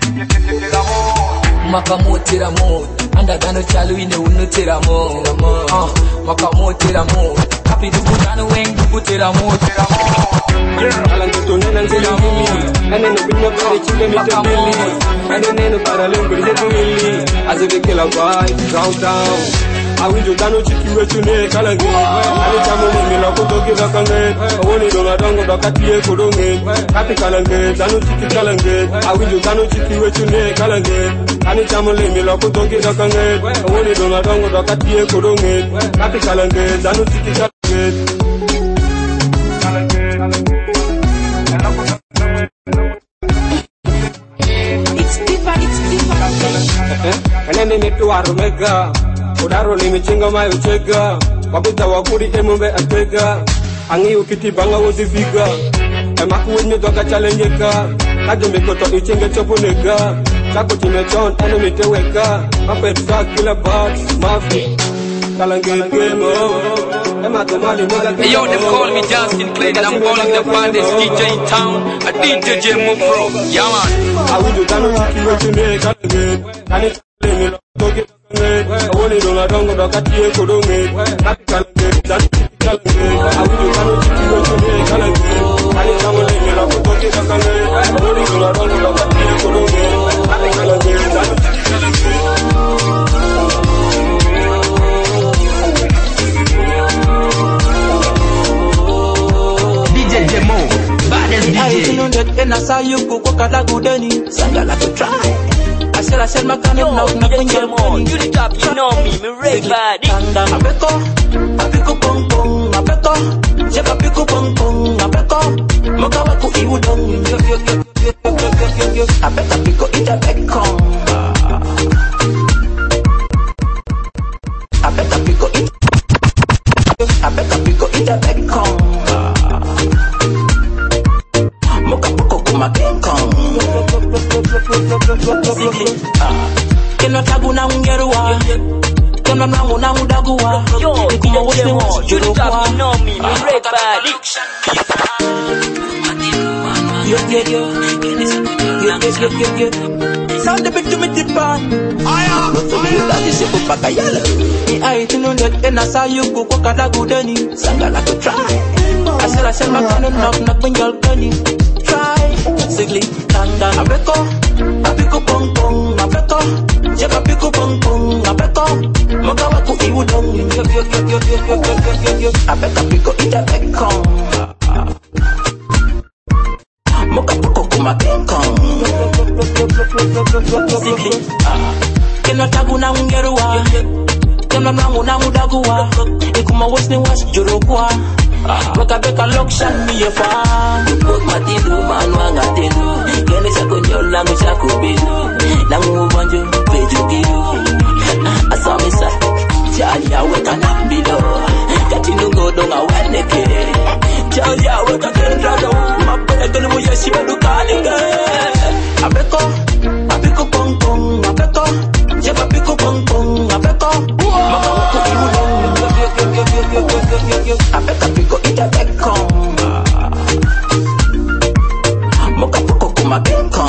Speaker 12: Makamo tera mo. Anda dano chalu ine uno tera mo. Oh. Makamo tera mo. Kapi dubu dano weng dubu tera mo tera mo.
Speaker 15: Alang tutunan ang silami. Ano na pinapari chile mitabili. Ano neno para lengko di pumili. As if kill a vibe, downtown. Awinjo dano chiki wechune kalange. Ani chamu ni lako toki lakange. Awoni donga dongo dakatie kodonge. Kapi kalange, dano chiki kalange. Awinjo dano chiki wechune kalange. Ani chamu ni lako toki lakange. Awoni donga dongo dakatie kodonge. Kapi kalange, dano chiki kalange.
Speaker 9: It's different, it's different.
Speaker 15: Ene ni tu arumega. Udaro ni michinga mayo chega. Wabita wakuri emumbe atega. Angi ukiti banga wozi figa. Emaku wenye doka challenge ka. Kajo mikoto ichinge chopu nega. Chako chime chon enemy teweka. Mapet sa kila box mafi. Kalange game Ema tomali moga.
Speaker 16: Hey yo, them call me Justin Clayton and I'm calling the baddest D J in town, a D J Jemo Pro. Yeah man.
Speaker 15: Awinjo dano chiki wechune kalange. Kani chale toki Awoni donga dongo dakatie kodonge. Kapi kalange, dano chiki kalange. Awinjo dano chiki wechune kalange. Kani chale lako toki kalange. Awoni donga dongo dakatie kodonge. Kapi kalange, dano chiki kalange.
Speaker 6: D J Jemo, baddest D J.
Speaker 12: I know that when I saw you go kada gudeni, sangala to try. I said I said my kind of love, nothing more.
Speaker 4: You the top, you know me, me red body.
Speaker 12: Abeko, abeko pong pong, abeko, jeba abeko pong pong, abeko, moka waku iudong, yo yo yo yo yo yo yo yo, abeko abeko ita beko, abeko abeko ita, abeko abeko ita beko, moka poko kuma beko. Kena tagu na ungerua Kena nangu na udagua Ikuma wosne wos jurukwa Yo yo yo Yo yo yo yo yo Sound the bit to me tipan Not to me that is a pupaka yellow Ni ai tinundet ena sa yuku kwa kada gudeni Sangala to try I said I said my kind knock knock when y'all gunny Try Sigli Tanda Abeko Abeko pong pong Abeko Jeba abeko pong pong Abeko Moka waku iudong Yo yo yo yo yo yo yo yo yo yo Abeko abeko ita beko Moka poko kuma beko Sigli Kena tagu na ungerua Kena nangu na udagua Ikuma wosne was jurukwa Waka beka lokshan mi ye fa Kupok matidu manwanga tenu Kene sa konyo langu sa kubidu Nangu banjo peju gidu Asami sa Chaya weka nambido Katinu godonga weneke Chaya weka kendrado Mapene kenu mo yeshiba dukaninge Abeko Abeko pong pong Abeko Jeba abeko pong pong Abeko Maka waku iudong Abeko abeko ita beko Moka poko kuma beko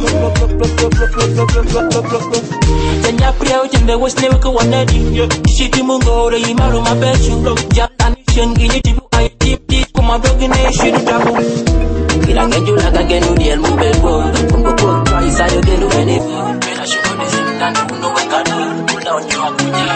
Speaker 12: Tanya priya ujende wasne waka wanedi Shiti mungore imaru mabechu Jatanishen gini tibu ayi tip tip Kuma dogine shiru tabu Kirange jula kagenu diel mubebo Kumbo kwa kwa isayo genu menebo Pena shumo dizimdani uno wekado Una onyo akunya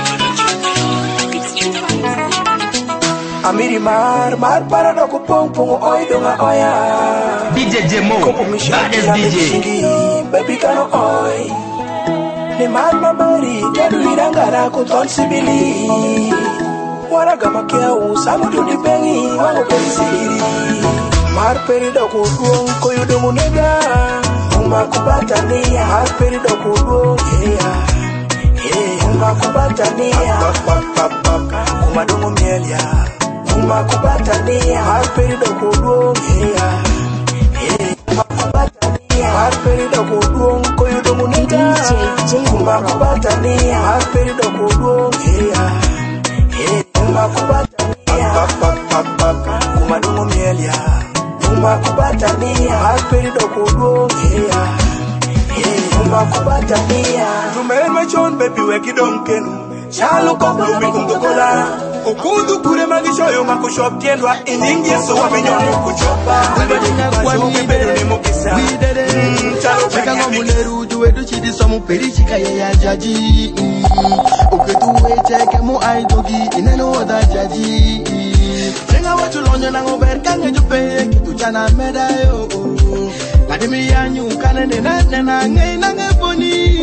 Speaker 14: Amiri mar mar para no kupong pong oy donga oya
Speaker 6: D J Jemo, baddest D J.
Speaker 14: Baby kano oy Ni mar mamari Jadu irangara kuton sibili Waraga makia usamu duni bengi Wango perisiri Mar perido kuduong koyudo munega Uma kubatania Mar perido kuduong yeah Yeah Uma kubatania Pap pap pap pap Uma dungu mielia Uma kubatania Mar perido kuduong yeah Yeah Uma kubatania Mar perido kuduong koyudo Umakubatania Asperi dokudu Yeah Umakubatania Kumadumu mielia Umakubatania Asperi dokudu Yeah Umakubatania Tumeme chon baby weki donkenu Chalo kokulu mikungukola Okudu kure magishoyo makushop tiendwa Iningie sowa minyonu kuchopa Ulebina kwa mibero ni mukisa Widede Chaka ngomuleru juwedu chidi somu peri chika ya jaji Uketuwe cheke mu aidogi Ineno oda jaji Chenga watu lonyo na ngober kange jupe Kitu chana medayo Ladimi yanyu kanene nene na nge na nge boni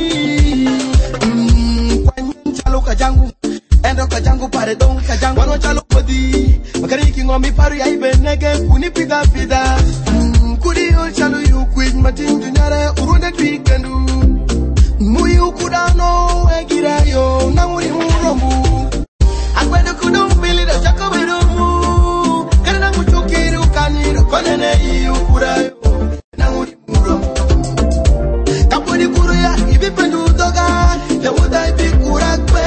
Speaker 14: Chalo kajangu Endo kajangu pare don kajangu Wano chalo podi Makariki ngomi paru ya ibe nege Kuni pida pida Kudi yo chalo yu kwid Matinju nyare urunde twikendu Muyu kudano Egira yo Nanguri murombu Akwede kudu mbili da chako bedomu Kene nangu chukiru kaniro Konene iyo kudayo Nanguri murombu Kapudi kuru ya ibi pendu doga Lemuda ibi kurakwe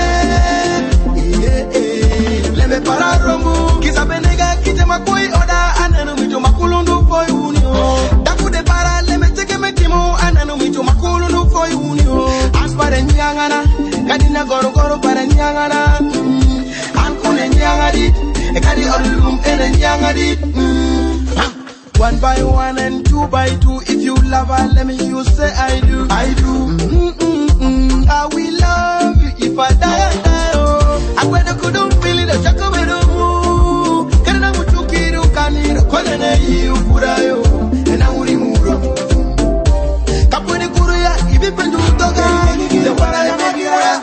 Speaker 14: Leme para rombu Kisa benega kite makui oda Anenu mitu makulundu foi unio Dakude para leme cheke mekimu Anenu mitu makulundu foi unio Aspare nyangana Kadina goro goro para nyangana Ankune nyangadi Ekadi olum ene nyangadi One by one and two by two If you love her let me you say I do I do Mm-mm-mm I will love you if I die I die oh I went couldn't feel it I chako bedomu Kana muchukiru kaniro Konene yu kurayo Ena uri muro Kapuni kuruya Ibi pendu toga The wala ya magira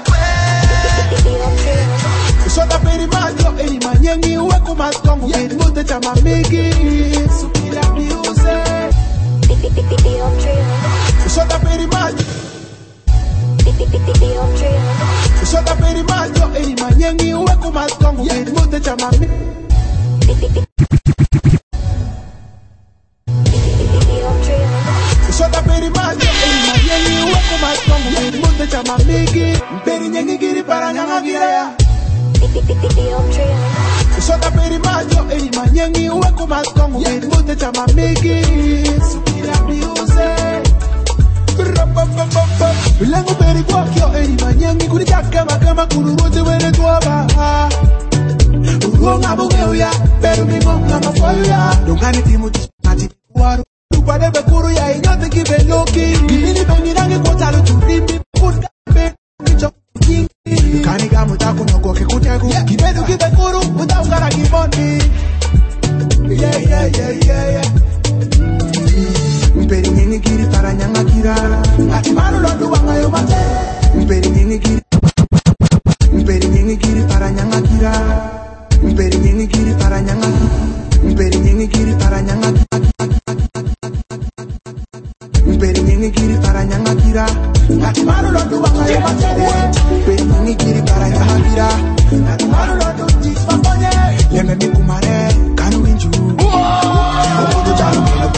Speaker 14: Sota peri majo Eni manyengi uweko maskongu Yeni mute chama miki Supira miuse Sota peri majo Sota peri majo Eni manyengi uweko maskongu Yeni mute chama miki Sota peri majo Eni manyengi uweko maskongu Yeni mute chama miki Mperi nyengi giri para nyanga girea Sota peri majo Eni manyengi uweko maskongu Yeni mute chama miki Supira miuse Bilangu peri kwakyo Eni manyengi kuri chaka makama Kururote wene tuwaba Uruonga bugeu ya Pero mingonga mafayu ya Dongani timu tisati Waru Tupade bekuru ya Inyote kibe loki Gilini bengi nangi kwa talo churimbi Kutka be Kicho kingi Kani gamu taku nyoko kikutegu Kibedu kibekuru Uta ungara kiboni Yeah yeah yeah yeah yeah Mperi nini giri para nyanga kira Ati manu lodu wanga yo mate Mperi nini giri Mperi nini giri para nyanga kira Mperi nini giri para nyanga Mperi nini giri para nyanga Mperi nini giri para nyanga kira Ati manu lodu wanga yo mate Mperi nini giri para nyanga kira Ati manu lodu jisma konye Leme mikumare kanu winju Omodo jalo kino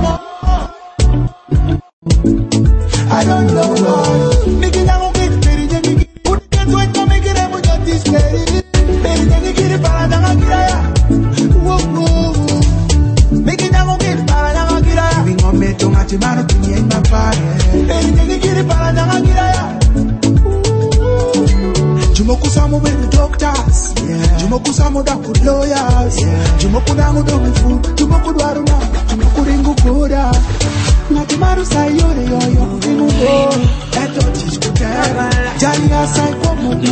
Speaker 14: I don't know why. Nigga, I'm okay. Very nigga, put that way to make it. I'm just this lady. Very nigga, get it para danga kiraya. Whoa whoa. Nigga, I'm okay. Para danga kiraya. Living on me to match man to me in my body. Very nigga, get it para danga kiraya. Jumoku samu with the doctors. Jumoku samu da good lawyers. Jumoku dangu do fu. Jumoku dwaruna. Jumoku ringu koda. Matimaru sayore yoyo Imugo Eto chishkutera Jali asai kwa mumu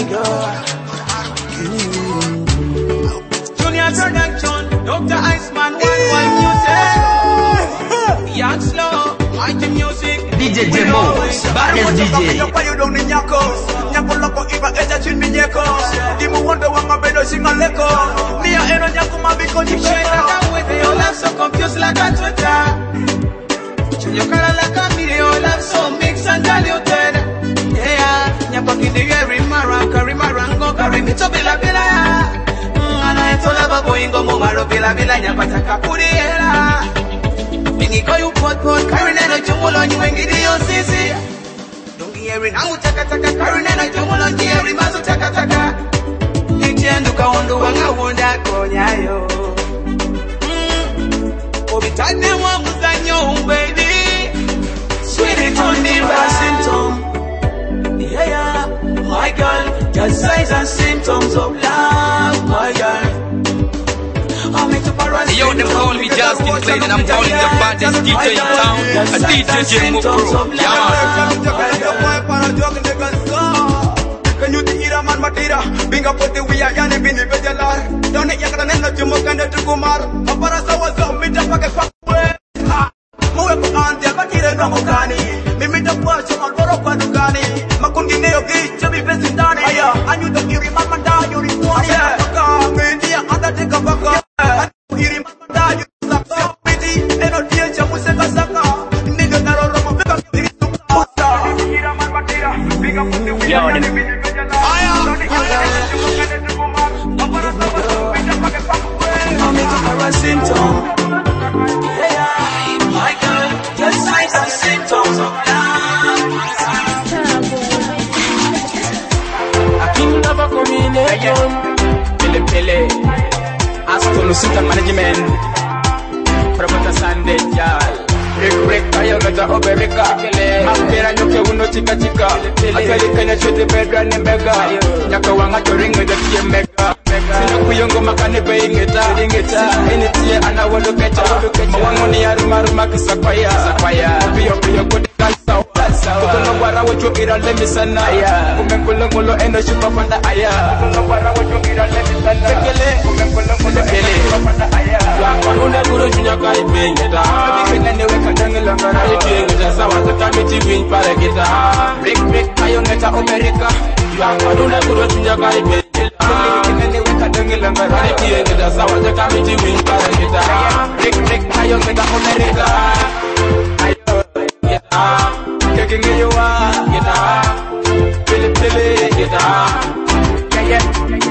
Speaker 14: Junior Production Doctor Iceman One One Music Young Slow Mighty Music D J Jemo Baddest D J Nyako you don't need nyako Nyako loko iba eja chin mi nyeko Dimu wonder wanga bedo singa leko Nia eno nyako mabiko nyishena Come with your love so confused like a Twitter Your color like a video, love so mix and diluted. Yeah, nyapa kidige rimara, karimarango, karimi to bila bila. And I told her boingo mumaro bila bila nyapa takapuriela. Miniko you pot pot, carry neno chumulo ni wengi dio sisi. Dungi
Speaker 17: hearing I'm taka taka Karen and I don't wanna hear him as taka taka Nitiendo kaondo wanga wonda konyayo Obi tane wa muzanyo baby Sweetie told me about symptom Yeah yeah my girl just signs and symptoms of love my girl
Speaker 16: Hey, yo, them call me Justin Clayton, and I'm calling the baddest D J in town, a D J Jemo Pro. Yeah,
Speaker 17: Can you hear a man matira? Being up with the we are yani been the vegelar. Don't it yakana nena jumo kanda tukumar. Apara sawa zombie tapake fakwe. Mowe ko ante bakire no mokani. Mimi tapwa chama boro kwa dukani. Makungi neo gi chabi besi ndani. Aya, anyu the iri mama da yuri kwani. Baka media anda tika baka. Iri mama da yuri saka. Midi eno dia chamu seka saka. Niga naro romo beka iri saka. Iri man matira. Being up with the we are yani been the vegelar. Aya, jumo kanda tukumar. Apara sawa zombie tapake fakwe. Mami tapara symptom. Yeah. My girl, just signs and symptoms of love.
Speaker 18: Aking never combination. Pele pele. Astro Super Management. Promoter Sunday Jal. Break break tayo gata obereka. Aspera nyoke uno chika chika. Akali kanya chote bedra nembega. Nyaka wanga toringa da kie mega. Sina kuyongo makane beingeta. Ingeta. Enitie ana walo kecha. Mawango ni aruma aruma kisakwaya. Sakwaya. Piyo piyo kodi kalsa. Kukono wara wacho ira lemi sana. Kumengolo ngolo eno shupa fanda aya. Kukono wara wacho ira lemi sana. Tekele. Kumengolo ngolo eno shupa fanda aya. Une kuro junya kai beingeta. Bikene newe kadangela ngara. Ayetiengeta sawa takamiti win pare kita. Break break ayo ngeta obereka. Une kuro junya kai beingeta. Bikene newe kadangela ngara. Ayetiengeta sawa takamiti win pare kita. Break break ayo ngeta obereka. Ayo ngeta. Kicking you are, get up, Philip Philip, get up, yeah, yeah.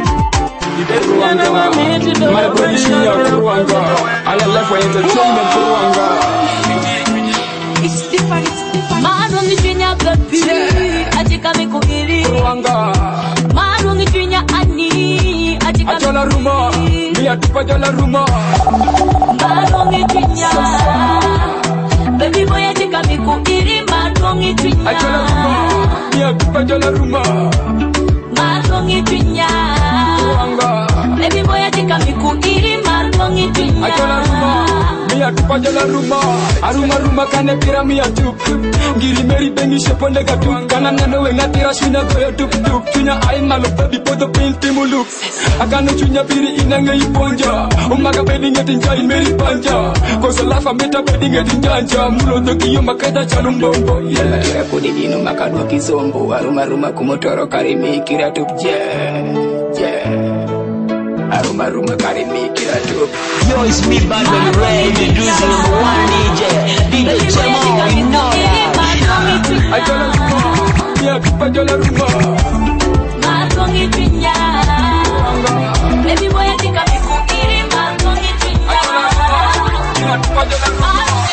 Speaker 18: My position of Ruanga, I love for entertainment Ruanga.
Speaker 9: It's different, it's different. Marungi chinya baby, achika mikubiri
Speaker 18: Ruanga.
Speaker 9: Marungi chinya ani, achika
Speaker 18: Ajola rumor, me atupa jola rumor.
Speaker 9: Marungi chinya, baby boy achika mikubiri. Marungi chinya,
Speaker 18: ajola rumor, me atupa jola rumor.
Speaker 9: Marungi chinya,
Speaker 18: Ruanga.
Speaker 9: baby boy achika mikubiri. Marungi chinya,
Speaker 18: ajola rumor. Mi atupa jola ruma, aruma ruma kane pira mi atup. Ngiri meri bengi sheponde gatu, kana nano wenga tira shuna goyo tup tup. Chunya ain malo baby poto pinti muluk. Akano chunya piri inanga iponja. Umaga bedi ngeti njai meri panja. Kosa lafa meta bedi ngeti njanja. Mulo toki yo maketa chalumbombo. Yela kira kodi dino makadwa kizombo. Aruma ruma kumotoro karimi kira tup je, je. Aruma ruma karimi kira tup.
Speaker 19: Yo, it's me, Bad Baby Ray, introducing number one D J, D J Jemo, you know that.
Speaker 18: I jola ruma, yeah, tupa jola ruma.
Speaker 9: Marungi chinya, baby boy achika mikubiri. Marungi chinya,
Speaker 18: tupa jola ruma.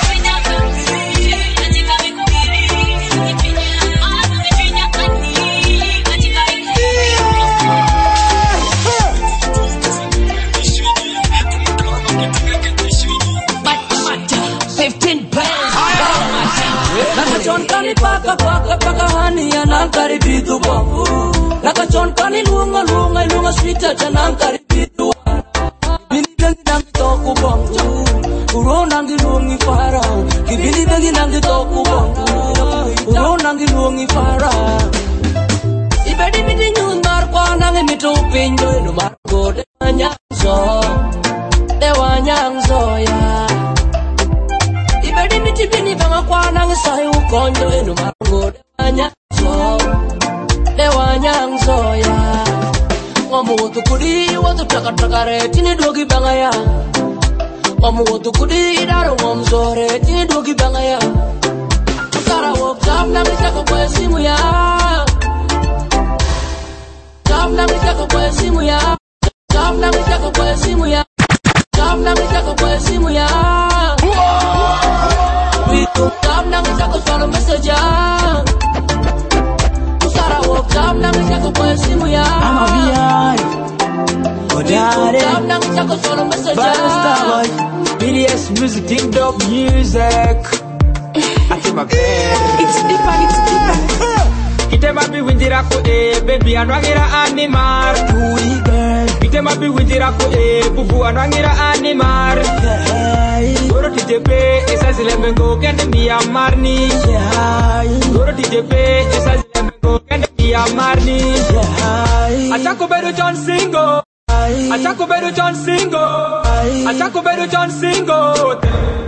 Speaker 20: Nakachon kani paka paka paka hani ya nankari bidu bongo. Nakachon kani lunga lunga lunga sweeter cha nankari bidu. Bili bengi nangi toku bongo. Uro nangi lungi fara. Kibili bengi nangi toku bongo. Uro nangi lungi fara. Ibedi midi nyundar kwa nangi mito pinjo inu margo de wanyangzo. De wanyangzo ya. Ibedi miti bini banga kwa nangi sahi ukonjo inu margo de wanyangzo. De wanyangzo ya. Ngomu wotu kudi wotu taka taka re tini dogi banga ya. Ngomu wotu kudi idaro ngomzore tini dogi banga ya. Kara wok jam nangi chako kwa simu ya. Jam nangi chako kwa simu ya. Jam nangi chako kwa simu ya. Jam nangi chako kwa simu ya. Jam nangi chako swallow message ya. kwa simu ya
Speaker 12: I'm a V I Oh daddy
Speaker 20: Tap na chako solo message
Speaker 12: Firestar boy B D S music, King Dog music I feel my bed
Speaker 20: It's deeper, it's deeper
Speaker 12: Kitema bi winjira ko e baby anwangira animar Puri girl Kitema bi winjira ko e bubu anwangira animar Goro tijepe esa zilemengo kende mi amarni Goro tijepe esa zilemengo kende mi amarni Achako beru John Singo Achako beru John Singo Achako beru John Singo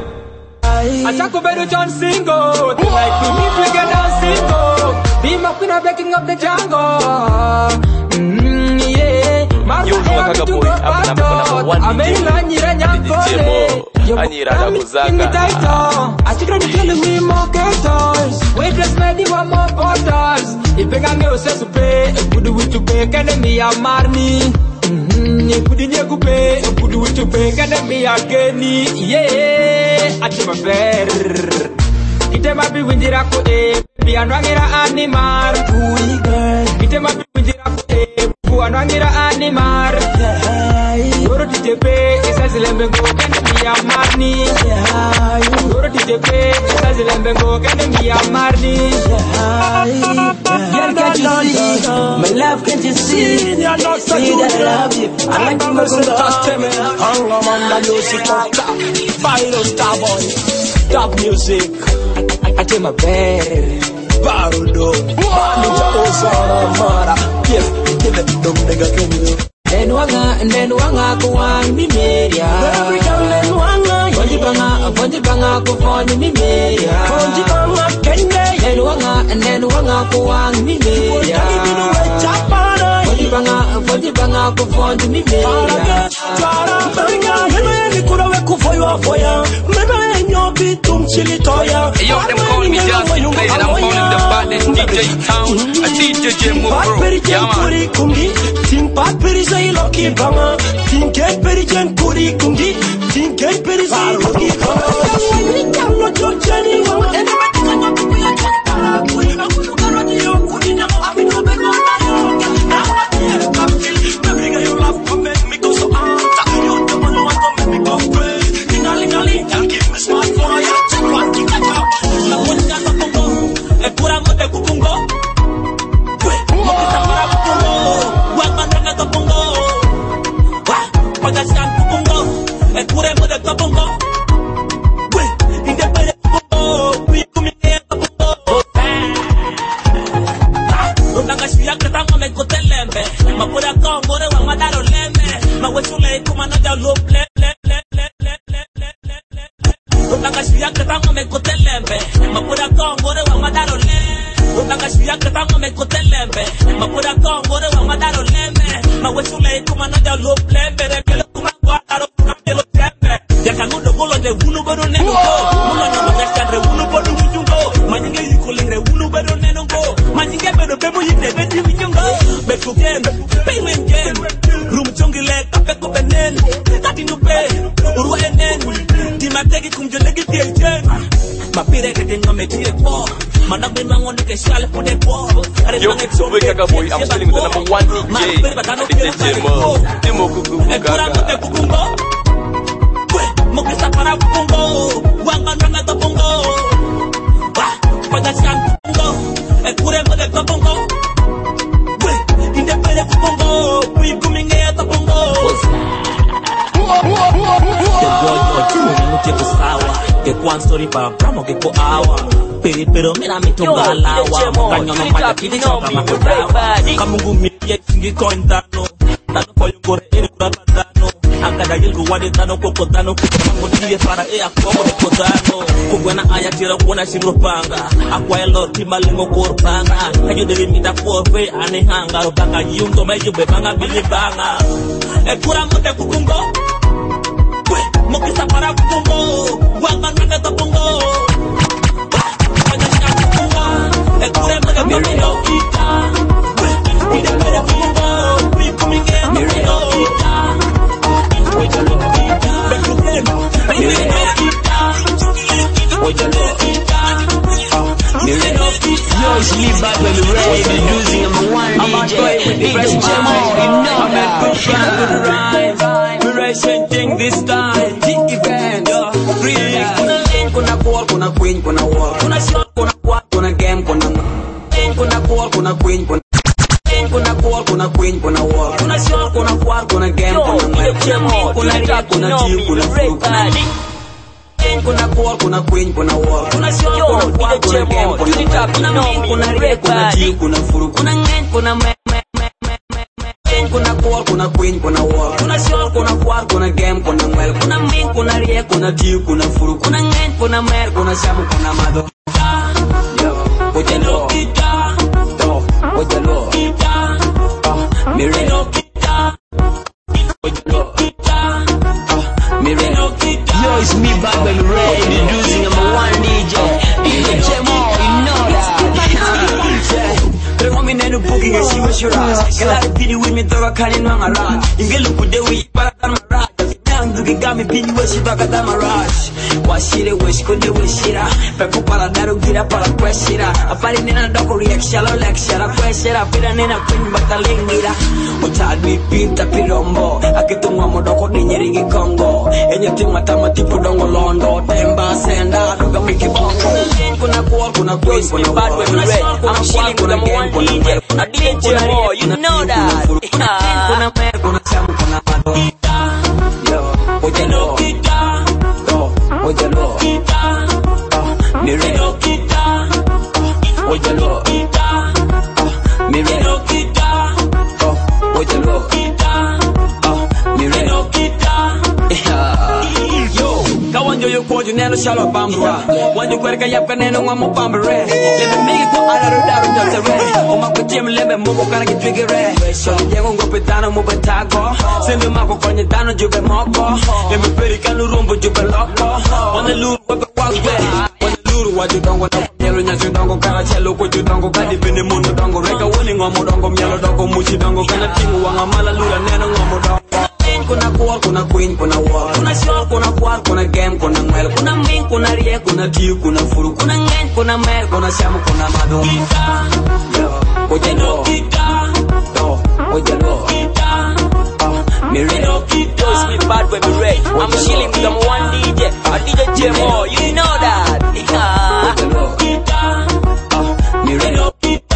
Speaker 12: Achako beru John Singo Tonight we meet we get down Singo Be my queen of breaking up the jungle Mmm yeah Marfa kaya vitu kwa pato Amela nyira nyakole
Speaker 10: Anyira da kuzaga
Speaker 12: Achikra nikele mi moketos Waitress medi wa mo bottles Ipenga me ose supe Kudu witu pe kene mi amarni Kudu nye kupe Kudu witu pe kene mi ageni Yeah Achima ver Itema bi winjira ko e Bi anwangira animar Puri girl Itema bi winjira ko e Bu anwangira animar Goro tijepe Isa zilembengo kene mi amarni Goro tijepe Isa zilembengo kene mi amarni
Speaker 3: Girl, can't you see? My love, can't you see? See that I love you. I like to listen to us, tell me. Hang on, man, the music of top. Final star boy. Top music.
Speaker 12: I take my bed.
Speaker 3: Barudo. Ninja Ozana Mara. Give, give it, don't nigga, give me.
Speaker 12: Nenwanga, nenwanga kuwang ni meria.
Speaker 3: Every time nenwanga.
Speaker 12: Fonji banga, fonji banga kufonji ni meria.
Speaker 3: Fonji banga kende.
Speaker 12: Nenwanga, nenwanga kuwang ni meria. Fonji banga, fonji banga kufonji ni meria.
Speaker 3: Chara banga, mebe ni kura we kufoyo foya. Mebe nyobi tumchili toya.
Speaker 16: Hey, yo, them call me Justin Play and I'm calling the baddest D J town, a D J J Move Bro. Yeah man.
Speaker 3: Think bad peri say lucky bama. Think get peri jen kuri kungi. Think get peri say lucky bama. We can not judge anyone. And everything I want to be a jet para. We are going to go to your kudi na mo abi no be no na yo. Now I can't come kill. Every guy you love come make me go so out. You the one who want to make me go crazy. Dinali nali, I'll give me smartphone. I have to one kick at you. La vuelta a Congo. E pura mo te kukungo. We, mo kita para kukungo. Wangandanga to Congo. Wa, pada siang kukungo. E pura mo te kukungo. We, inde pere kukungo. We kumine kukungo. Rundanga siya kita mo me kotelembe. Ma pura Congo re wa madaro lembe. Ma wesule kumano ja lo ple ple ple ple ple ple ple ple. Rundanga siya kita mo me kotelembe. Ma pura Congo re wa madaro lembe. Rundanga siya kita mo me kotelembe. Ma pura Congo re wa madaro lembe. Ma wesule kumano ja lo ple ple ple kuma guardaro kamelo tembe. Ya kangudo golo de wunu bado neno go. Mulo na magasta re wunu bado wujungo. Manyinge yikole re wunu bado neno go. Manyinge bedo bebo yinde bedi wujungo. Beto game, payment game. Room chongile kape ko benen. Tati nupe, urwa enen. Timategi kumjolegi tieljen. Mapire ke tenga metie po. Managbe mangone ke shale for the po.
Speaker 10: Yo, so big Gaga boy, I'm telling you the number one D J, D J Mo, Demo Kuku Gaga.
Speaker 3: Mokisa para Congo, wanga nanga to Congo. Wa, pada siang Congo, e pure mo de to Congo. We, inde pere Congo, we coming here to Congo.
Speaker 13: The boy no timu ni mche kusawa, ke kwan story pa bramo ke ko awa. Peri pero mira mi tonga lawa, kanyo no mata kidi choka makodawa. Kamungu mi ye singi kointano, tano koyo kore ini kuratano. Angada yilgu wadi tano koko tano kuko tiye para e akomo de kodano. Kugwana aya tira kuona shiro panga, akwa elo timalingo korpanga. Kayo dewi mita forfe ane hanga, robanga yungo meju bebanga bili banga. E kura mote kukungo, we mokisa para kukungo, wanga nanga to kungo. E kura mote bili no kita, we ide pere kukungo, we coming in the no kita. Yo,
Speaker 19: Yo, it's Lee Bad Baby Ray, introducing number one D J, D J Jemo, you know that.
Speaker 7: We're racing thing this time. The event, really. Kuna lane, kuna call, kuna queen, kuna war. Kuna shot, kuna quad, kuna game, kuna lane, kuna call, kuna queen, kuna kuna call, kuna queen, kuna war. Kuna shot, kuna quad, kuna game, kuna lane, kuna rap, kuna team, kuna flu, kuna kuna call, kuna queen, kuna war. Kuna shot, kuna quad, kuna game, kuna rap, kuna lane, kuna rap, kuna team, kuna flu, kuna lane, kuna me me me me me kuna call, kuna queen, kuna war. Kuna shot, kuna quad, kuna game, kuna mel, kuna min, kuna rap, kuna team, kuna flu, kuna lane, kuna mer, kuna shamu, kuna mado. Oye lo, do, oye lo, ah, mire lo, oye lo, ah, mire lo.
Speaker 19: Yo, it's me, Bad Baby Ray, introducing number one D J, D J Jemo, you know that.
Speaker 7: Tremo mi nenu booking and she was your ass. Kala pini with me dora kani no ngara. Ingelu kudewi para tan mara. Ndugi gami pini we she baka tan maraj. Washire wish kunde wishira. Peku para daru gira para kweshira. Afari nena doko reaction lo lecture kweshira. Pira nena queen batalingira. Uchad mi pinta pirombo. Akitunga modoko ninyeringi Congo. Enye tinga tama tipo dongo londo. Temba senda doga miki bongo. Kuna call, kuna queen, kuna bad way, kuna red. I'm chilling with them one D J. I didn't tell more, you know that. Kuna mer, kuna cham, kuna mado. Yo, oye lo, do, oye lo, ah, mire lo, oye lo, ah, mire lo, oh, oye lo, ah, mire lo. Yo, kawan yo yo ko yo neno shallow bambra. When you kwerka yap ka neno ngamo bambare. Let me make it go out of daru just ready. O ma ko tim lebe mo ko kana ki trigger. So yengo ngo petano mo betago. Send ma ko konye dano jube moko. Let me peri kanu rumbo jube loko. On the lure we walk back. On the lure what you don't want to yelo nya you don't go kana chelo ko you don't go kadi bene mo no dongo reka woni ngomo dongo mielo dongo muchi dongo kana tingu wanga mala lura neno ngomo dongo. Kuna call, kuna queen, kuna war. Kuna shot, kuna quad, kuna game, kuna mel. Kuna min, kuna rie, kuna tiu, kuna furu. Kuna ngen, kuna mer, kuna shamu, kuna mado. Yo, oye lo, do, oye lo, ah, mire lo. Yo, it's me, Bad Baby Ray. I'm chilling with them one D J, a D J Jemo, you know that. Oye lo, ah, mire lo.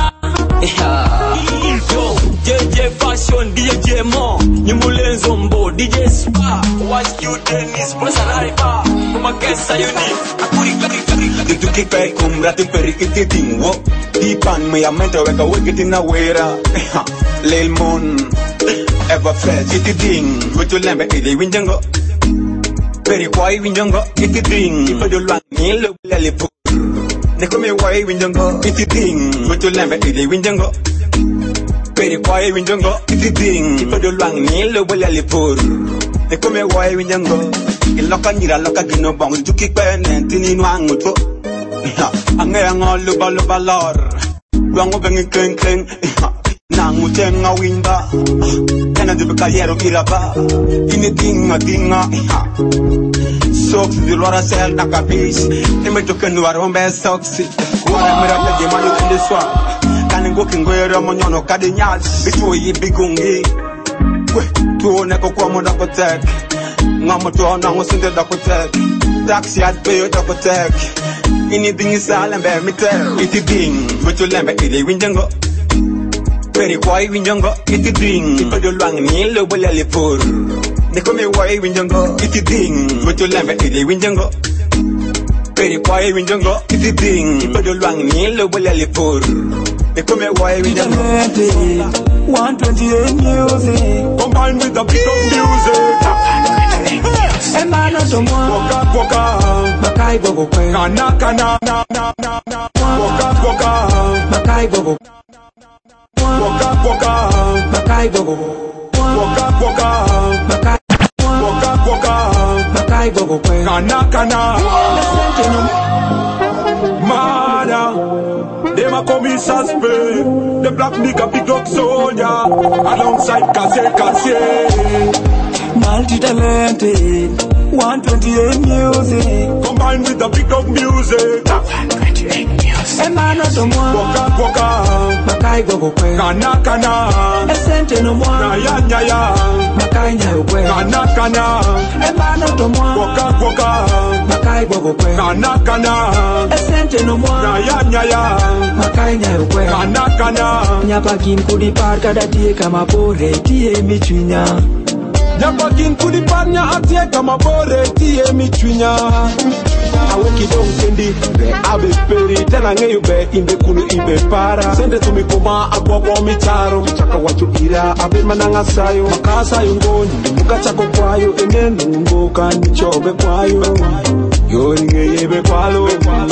Speaker 7: Yo, J J Fashion, D J Jemo, Nyumule Zombo, D J Spa, Watch you Dennis, Personal Bar, Kuma Kesa Uni, Akuri Kari Kari Kari.
Speaker 17: Tu kipe kumbra tu perikiti tingo, Tipan me amento weka wikiti na wera, Lil Moon, Ever Fresh, iti ding, Witu lembe ili winjango, Peri kwai winjango, iti ding, Ipedo luang nilo lele pu. Nekome wai winjango, iti ding, Witu lembe ili winjango, Peri kwai winjango, iti ding, Ipedo luang nilo lele pu. Nekome wai winjango, Iloka nira loka gino bong, Juki kwe nentini nuanguto, Ange ango luba luba lor, Luango bengi kling kling, Nangu tenga winda, Tena dupe kayero kiraba, Ini dinga dinga, Socks di lora sel na kabis, Ime toke nuar hombe soksi, Kuara mera pege manu kende swa, Kani ngoki ngwere monyono kade nyaz, Bitu yi bigungi, Kwe, tuo neko kwa mo dako tek, Ngamo tuo nango sinde dako tek, Taxi at peyo dako tek, Ini dingi sa lembe mitek, Iti ding, Witu lembe ili winjango, Peri kwai winjango, iti ding, Ipedo luang nilo bole alipur, Nekome wai winjango, iti ding, Witu lembe ili winjango, Peri kwai winjango, iti ding, Ipedo luang nilo bole alipur, Nekome wai winjango.
Speaker 3: one twenty-eight music, combined with the beat of music. Emana tomwa, waka waka, makai gogo kwe, kana kana na na na na, waka waka, makai gogo. Waka waka, makai gogo. Waka waka, makai. Waka waka, makai gogo kwe. Kana kana. Listen to me, Mada. They ma call me suspect. The black nigga big dog soldier, alongside Kase Kase. Multi-talented, one twenty-eight music, combined with the big dog music. one twenty-eight music.
Speaker 15: Emano to mwa Boka boka Makai gogo kwe Kana kana Esente no mwa Na ya nya ya Makai nya ukwe Kana kana Emano to mwa Boka boka Makai gogo kwe Kana kana Esente no mwa Na ya nya ya Makai nya ukwe Kana kana Nyapa kin kudi par kada tie kama bore tie michwinya Nyapa kin kudi par nya atie kama bore tie michwinya Awe kidong kendi be abe peri tena ngeyu be imbe kunu imbe para sende tumikoma agwagwa mitaro chaka wacho ira abe mananga sayo makasa yungoni muka chako kwayo enenu ngoka nichobe kwayo yori ngeyebe kwalo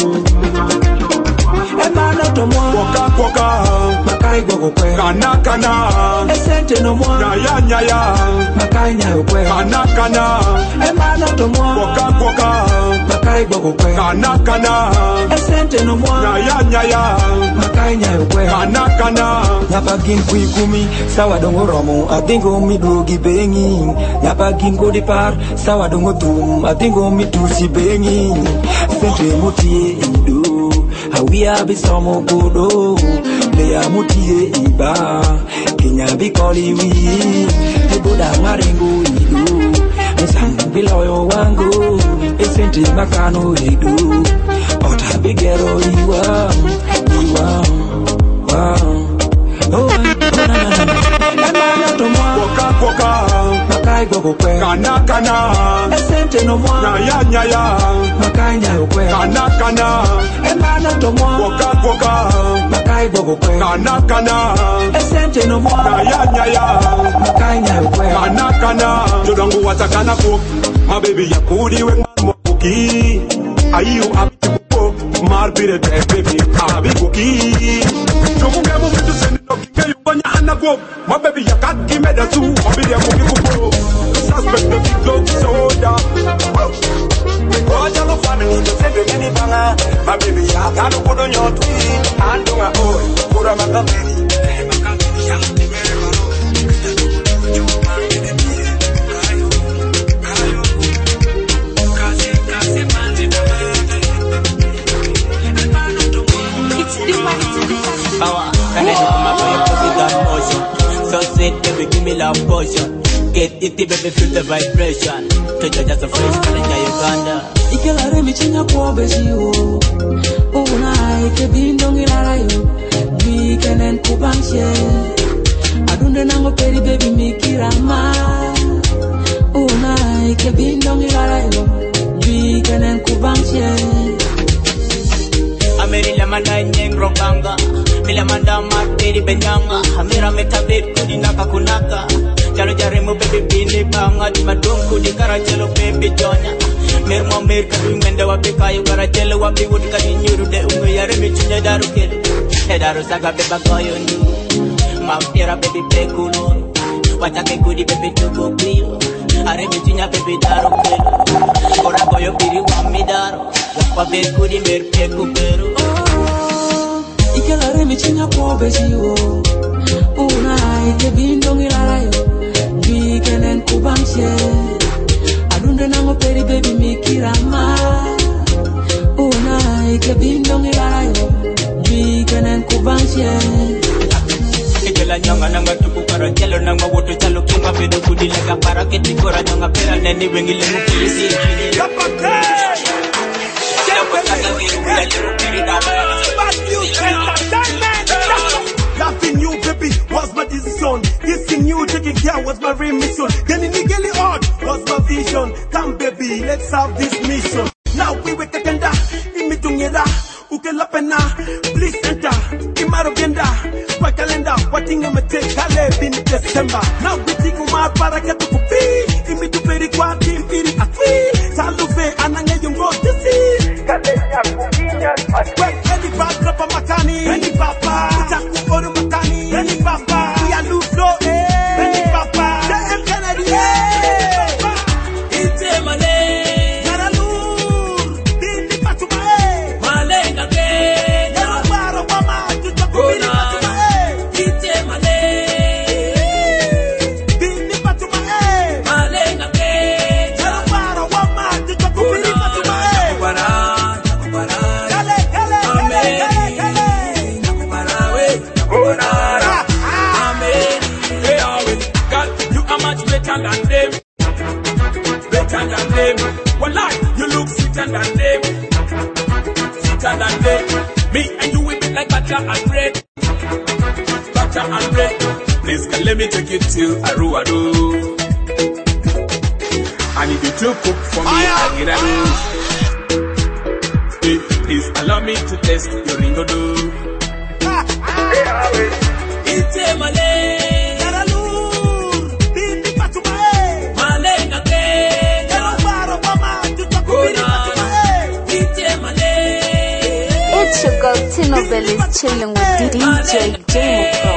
Speaker 15: Emano to mwa Boka boka Makai gogo kwe Kana kana Esente no mwa Na ya nya ya Makai nya ukwe Kana kana Emano to mwa Boka boka Makai gogo kwe Kana kana Esente no mwa Na ya nya ya Makai nya ukwe Kana kana Nyapa gin kui kumi Sawa dongo romo Adingo mi dogi bengi Nyapa gin kodi par Sawa dongo dum Adingo mi tusi bengi Sente mutie ido Hawia bisomo kudo Lea mutie iba Kenya bikoli wi Eboda marengo idu Esang biloyo wangu Esente makano idu Ota bigero iwa Iwa Wa Oh na na na Emana to mwa Boka boka Makai gogo kwe Kana kana Esente no mwa Na ya nya ya Makai nya ukwe Kana kana Emana to mwa Boka boka Makai gogo kwe Kana kana Esente no mwa Na ya nya ya Makai nya ukwe Kana kana Jodangu watakana kuk My baby ya kudi weng mokuki Ayu api kuk Mar pire te baby Abi kuki Jomunge mumitu seni nokinge yubanya anagwok My baby ya kaki meda su Mabidi ya kuki kupo Suspect the big dog soda Oja lo family to send many banga My baby ya kanu kudo nyotwi Andunga oi Kura makabiri Makabiri ya timere maro
Speaker 21: Power, can I do my boy pussy got motion? So sweet, baby, give me love potion. Get it, baby, feel the vibration. Touch it just a fresh challenge, Uganda.
Speaker 20: Ikelare michinya kwa besi yo. Una ike bindongi larayo. Weekenden kubanshe. Adunde nango peri baby mikirama. Una ike bindongi larayo. Weekenden kubanshe.
Speaker 21: Ameri la manda nyeng rokanga. Mila manda materi benyanga. Amira metabir kudi naka kunaka. Jalo jare mo baby bini banga. Di madung kudi karajelo baby jonya. Mer mo mer kadu menda wapi kayu karajelo wapi wood kadi nyuru de ungu yare michunya daru kelu. He daru saga beba koyo ndu. Mampira baby pekulo. Watake kudi baby tuko kuyo. Are michunya baby daru kelu. Kora koyo piri wami daru. Wapi kudi mer peku peru.
Speaker 20: Ikelare michinya kwa besi yo. Una ike bindongi larayo. Weekenden kubanshe. Adunde nango peri baby mikirama. Una ike bindongi larayo. Weekenden kubanshe.
Speaker 21: Ikela nyanga nanga tuku kara jelo nanga woto chalo kinga pedo kudi lega para keti kora nyanga pera neni wengi lemu kilisi. Kapate!
Speaker 3: Loving you, baby, was my decision. Kissing you, taking care was my real mission. Getting legally on was my vision. Come, baby, let's have this mission. Now we wake up and imitungyeda, ukela pena, please enter. Imaro genda, kwa kalenda, watinga mate kale bin December. Now we take uma para ketu kupi, imitu peri kwa team piri atwi. Salufe anange yungo tisi. Kale ya kukinya, when any bad drop makani, any papa, utaku oru makani, any papa, we are luflo eh, any papa, J M Kennedy eh,
Speaker 20: Ite male,
Speaker 3: Naralur, Bindi Patuma eh,
Speaker 20: Malenga ke,
Speaker 3: Narabaro mama, tutaku Bindi Patuma eh,
Speaker 20: Ite male,
Speaker 3: Bindi Patuma eh,
Speaker 7: Butter and bread. Please can let me take you to Aruado. I need you to cook for me. I get a do. Please allow me to taste your ringo do.
Speaker 9: It's a Malay.
Speaker 1: It's your girl Tino Belly is chilling with D J Jamo Pro.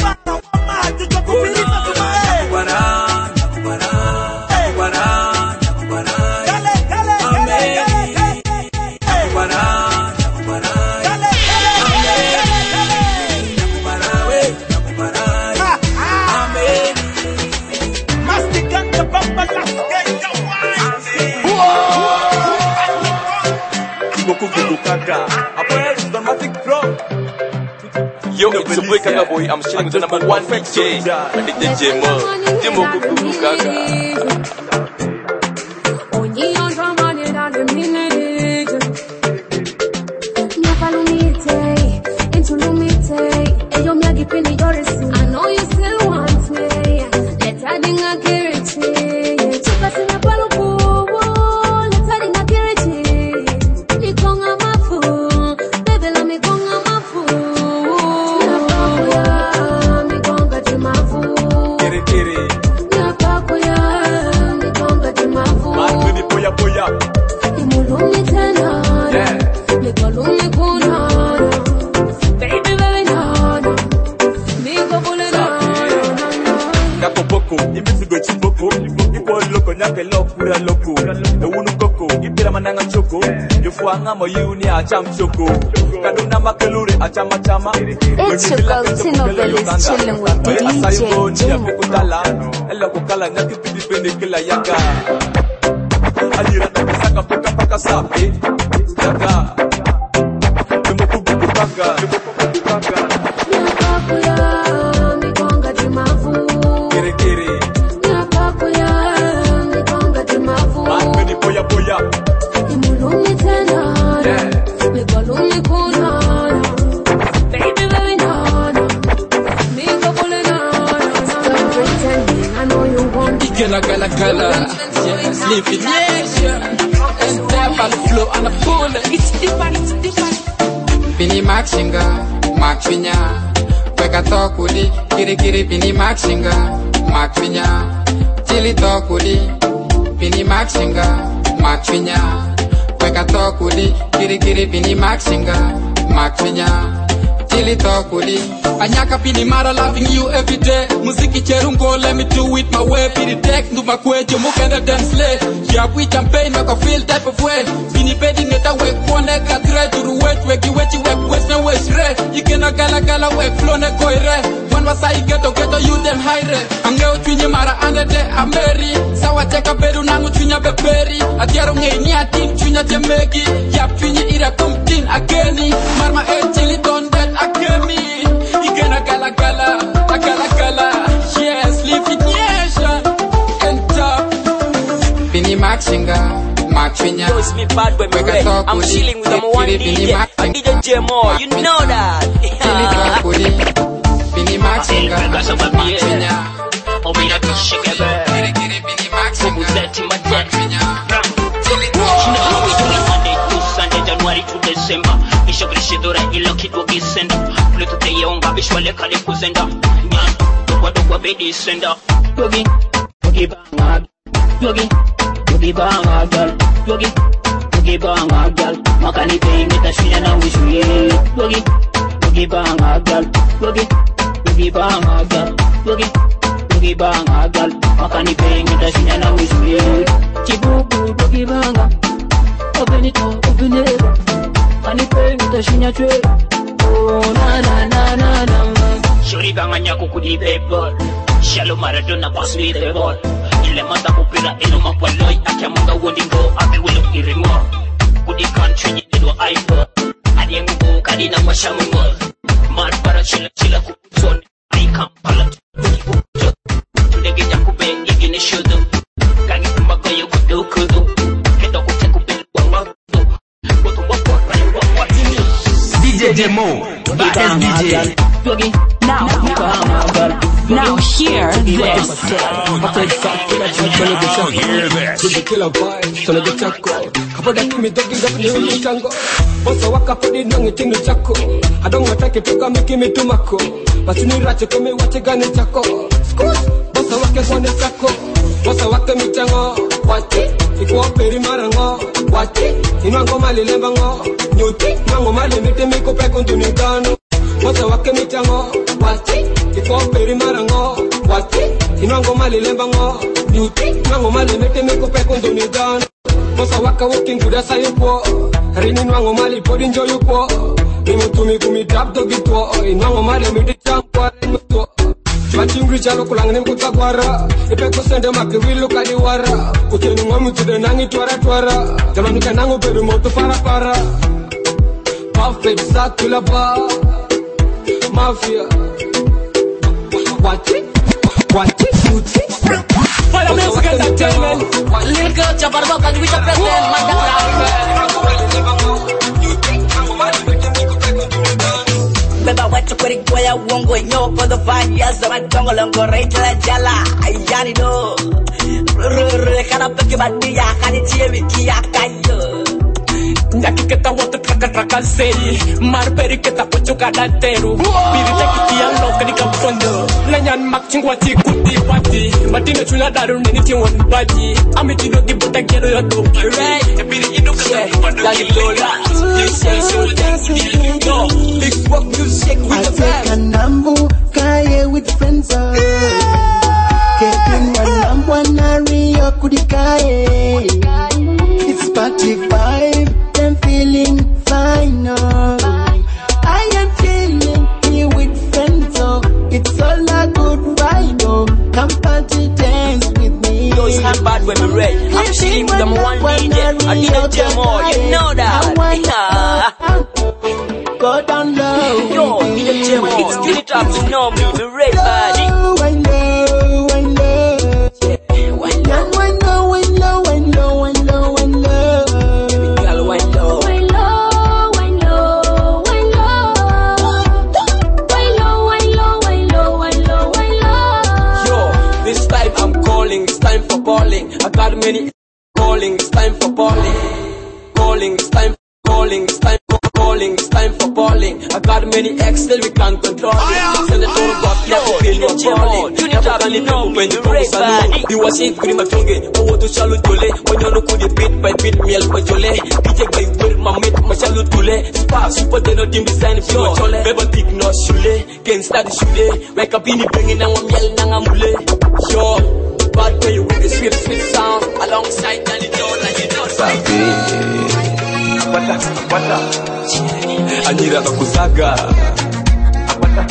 Speaker 10: Yo, it's a boy Kaka Boy. I'm chilling with the number one D J, D J Jamo. Jamo Kuku Kaka.
Speaker 2: I know you still want me. Let's add in a charity. Chupa sina paluku. Let's add in a charity. Mikonga mafu. Baby la mikonga mafu. Napakuya. Mikonga timafu.
Speaker 7: Kiri kiri.
Speaker 2: Napakuya. Mikonga timafu.
Speaker 7: Marmini poya poya.
Speaker 2: Imulumi tena.
Speaker 7: Yeah.
Speaker 2: Mikolumi kuna. Baby baby no.
Speaker 7: Boko, ibisi go chiboko, ipo loko nyake lokura loko. Ewunu koko, ibira mananga choko. Yufuanga mo yuni acham choko. Kaduna makelure achama chama.
Speaker 1: It's your girl Tino Belly is chilling with D J Jamo Pro.
Speaker 7: Ella kokala nyaki pidi pende kila yaka. Alira nakisaka paka paka sapi. Yaka. Demo kubu kupaka, demo kubu kupaka.
Speaker 12: Gala gala gala, yeah, sleeping, yeah, and tap on the floor and the pool. It's different, it's different. Bini Maxinga, Maxinya, Weka Tokudi, Kiri Kiri Bini Maxinga, Maxinya, Chili Tokudi, Bini Maxinga, Maxinya, Weka Tokudi, Kiri Kiri Bini Maxinga, Maxinya, Chili Tokudi. Anyaka pini mara loving you every day. Muziki cherungo, let me do it my way. Pini tek, numa kwejo, mukenda dance lay. Yeah, we champagne, make a feel type of way. Pini bedi neta wek, pone katre. Turu wet, weki wechi wek, west na west re. Ikena gala gala wek, flow ne koi re. One wasa igeto, geto you them high re. Angeo chwinye mara ande de ameri. Sawa cheka beru nangu chwinya beberi. Atiaro ngei ni atin, chwinya temegi. Yap chwinye ira kumtin ageni. Marma e chili don dead agemi. Gala gala gala, gala gala, yes, live it nation, and top. Bini Maxinga, Maxinya.
Speaker 21: Yo, it's me bad boy, my red. I'm chilling with them one D J, D J Jamo, you know that.
Speaker 12: Bini Maxinga, Maxinya.
Speaker 21: Oh, we have to shake it, baby. Bini Maxinga, Maxinya. You know how we do it Monday to Sunday, January to December. Isho brishidora ilo kitu gisenda. Pluto te yonga bishwale kale kuzenda. Nyana, dogwa dogwa bedi senda. Yogi, yogi banga, yogi, yogi banga gal, yogi, yogi banga gal. Makani pengi tashwinya na wishuye. Yogi, yogi banga gal, yogi, yogi banga gal, yogi, yogi banga gal. Makani pengi tashwinya na wishuye. Chibubu yogi banga, open it up, open it up. Makani pengi tashwinya chwe. Oh na na na na na. Shuri banganya kukudi paper. Shallow Maradona pass me the ball. Ile mata kupira ilo makwaloi. Akiamunga wondingo abe wilo irimo. Kudi country nyido iPod. Adiengu kadina mashamungo. Marpara chila chila kuputoni. I Kampala. Tudege jakube igine shudu. Kangi kumbaga yo kudu kudu. Keto kuteku bilu wawadu. Kutu wapora yu wawatini.
Speaker 6: D J Jamo, baddest D J.
Speaker 1: pluggy. Now, now hear this.
Speaker 3: Hear this. Killer vibes, son of the taco. Kapada kimi dogi gapi ni tango. Bossa waka podi nangi tinu chako. I don't want to take it to make me to mako. But you need to come watch a gun chako. Scoot. Bossa waka one chako. Bossa waka mi tango. Wati. Iko peri marango. Wati. Inango mali lembango. Nyuti. Nango mali mite miko peko nduni dano. Bossa waka mi tango. Wati. Iko peri marango. Wati. Inango mali lembango. Nyuti. Nango mali mite miko peko nduni dano. Bossa waka walking good as I po. Rini nwango mali podi njo yupo. Nimo tumi kumi tap to gitwo. Inwango mali midi champwa rinmutwo. Chwachingri chalo kulang nim kutakwara. Ipe kusende makiwilu kadiwara. Ucheni ngomu tude nangi twara twara. Jamani kanangu peru motu para para. Perfect sakula ba. Mafia. Wati? Wati? Wati?
Speaker 20: Follow me for entertainment. Little girl, jump out of the box with a president. Beba watu kweli kwa ya uongo nyo for the five years of my jungle longo rate la jala ayani do rrrr kana peke badia kani tie wiki akayo ndaki keta watu traka traka sei marberi keta pocho kada teru biri taki ya loka di kampondo lanyan makchingwa ti kuti wati matine chula daru nini ti won baji amiti do di buta gero yo do right biri indo kata lagi dola yo big walk music with the band
Speaker 14: Nambu kaye with friends Kepin wanambu wanari yo kudikaye It's party vibe I'm feeling fine oh. I am feeling here with friends oh. It's all a good vibe oh. Come party dance with me.
Speaker 21: Yo, it's not bad when we're ready. I'm chilling with them one D J. I need a demo, you know that. Yeah.
Speaker 14: Go down low.
Speaker 21: Yo, need a demo. It's still it up, you know me. We're ready, buddy.
Speaker 14: I know, I know. Yeah, I know, I know, I know, I know, I know.
Speaker 21: Girl, I know. This time I'm calling, it's time for balling. I got many calling, it's time for balling. Calling, it's time for calling, it's time for calling, it's time for balling. I got many X till we can't control it. Send it all back, never feel you're balling. You need to really know when you raise body. You was in green, my tongue, oh, what to shallow dole. When you look with the beat by beat, meal for jole. D J by with my mate, my shallow dole. Spark, super, they know dim design for your jole. Never dig no shule, can't start the shule. Wake up in the banging and I'm yelling and I'm mule. Yo, bad boy with the sweet, sweet sound. Alongside Danny Doe, like you know, Sabi.
Speaker 10: Apata, apata. Anyira kakusaga. Apata,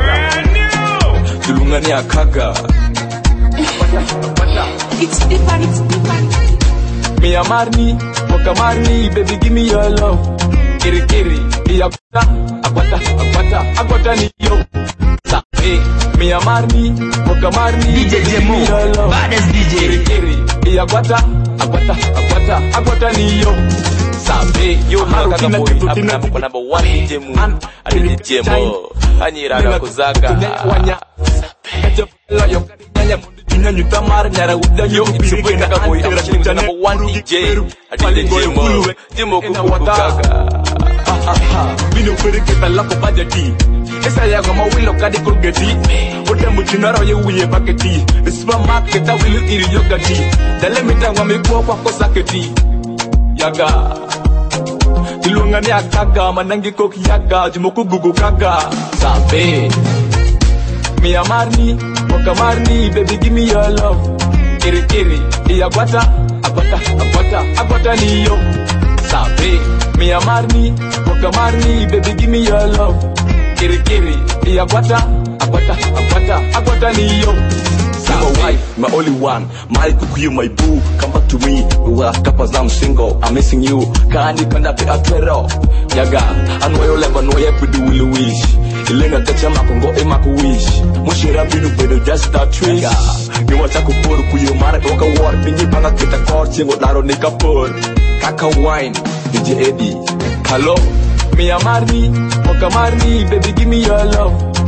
Speaker 10: apata. Tulungani akaga. Apata, apata.
Speaker 1: It's different, it's different.
Speaker 10: Me amarni, wakamarni, baby give me your love. Kiri kiri, me apata, apata, apata, apata ni yo. Sabi, me amarni, wakamarni,
Speaker 6: D J Jemo, baddest D J.
Speaker 10: Kiri kiri, me apata, apata, apata, apata ni yo. Sabe, yo haka boy, abuna buko number one D J mu, adi D J mo, anyira ga kuzaga. Sabe, yo kanya mundu jinya nyuta mar nyara uda yo biri ga boy, abuna number one D J, adi D J mo, Jemo kuzaga. Bino fere ke tala ko bajati, esa ya go mawilo kadi kurgeti, oda mutinara ye wiye baketi, supermarket a wilu iri yogati, dale mitangwa mikuwa kwa kosaketi. Yaga Tulungani akaga manangi koki yaga Jimoku gugu kaga Sabe Mi amarni Wakamarni Baby give me your love Kiri kiri Iya guata Aguata Aguata Aguata ni yo Sabe Mi amarni Wakamarni Baby give me your love Kiri kiri Iya guata Aguata Aguata Aguata ni yo
Speaker 8: My wife, my only one, my kuku, my boo. Come back to me, we are couples, I'm single, I'm missing you. Kani kanda pe atwero, yaga. Anwa yo leva no ye kudu will wish. Ilenga techa makongo e maku wish. Mushira binu pedo just start twist. Ni wacha kuporu kuyo mara oka war. Pinyi panga kita kor chingo laro nika por. Kaka wine, D J Eddie. Hello, me amarni, waka marni, baby give me your love.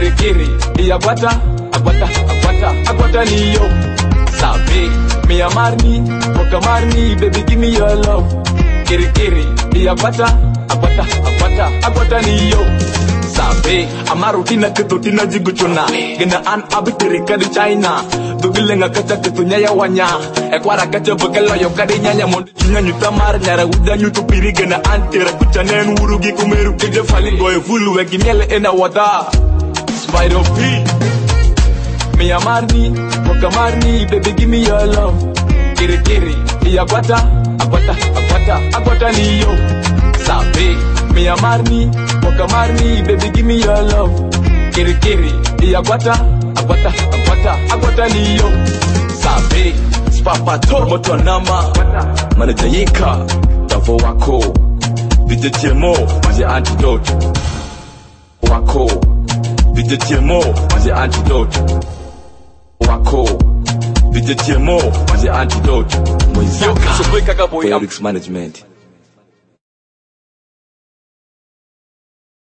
Speaker 8: kirikiri iyagwata agwata agwata agwata niyo sabe me amarni mokamarni baby give me your love kirikiri iyagwata agwata agwata agwata niyo sabe amarutina ketotina jiguchona gena an abitiri kadi China dugilenga kacha ketunya ya wanya ekwara kacha bagalo yo kadi nyanya mondo chinya nyuta mar nyara uda nyutu piri gena antira kuchanen urugi kumeru keje fali goe fulu wegi miele ena wada Spider P me amarni mokamarni baby give me your love kiri kiri iyagwata agwata agwata agwata niyo sabe me amarni mokamarni baby give me your love kiri kiri iyagwata agwata agwata agwata niyo sabe spapa to moto nama manager yika davo wako D J Jemo the antidote wako D J Jemo the antidote wako D J Jemo the antidote Moizoka Felix Management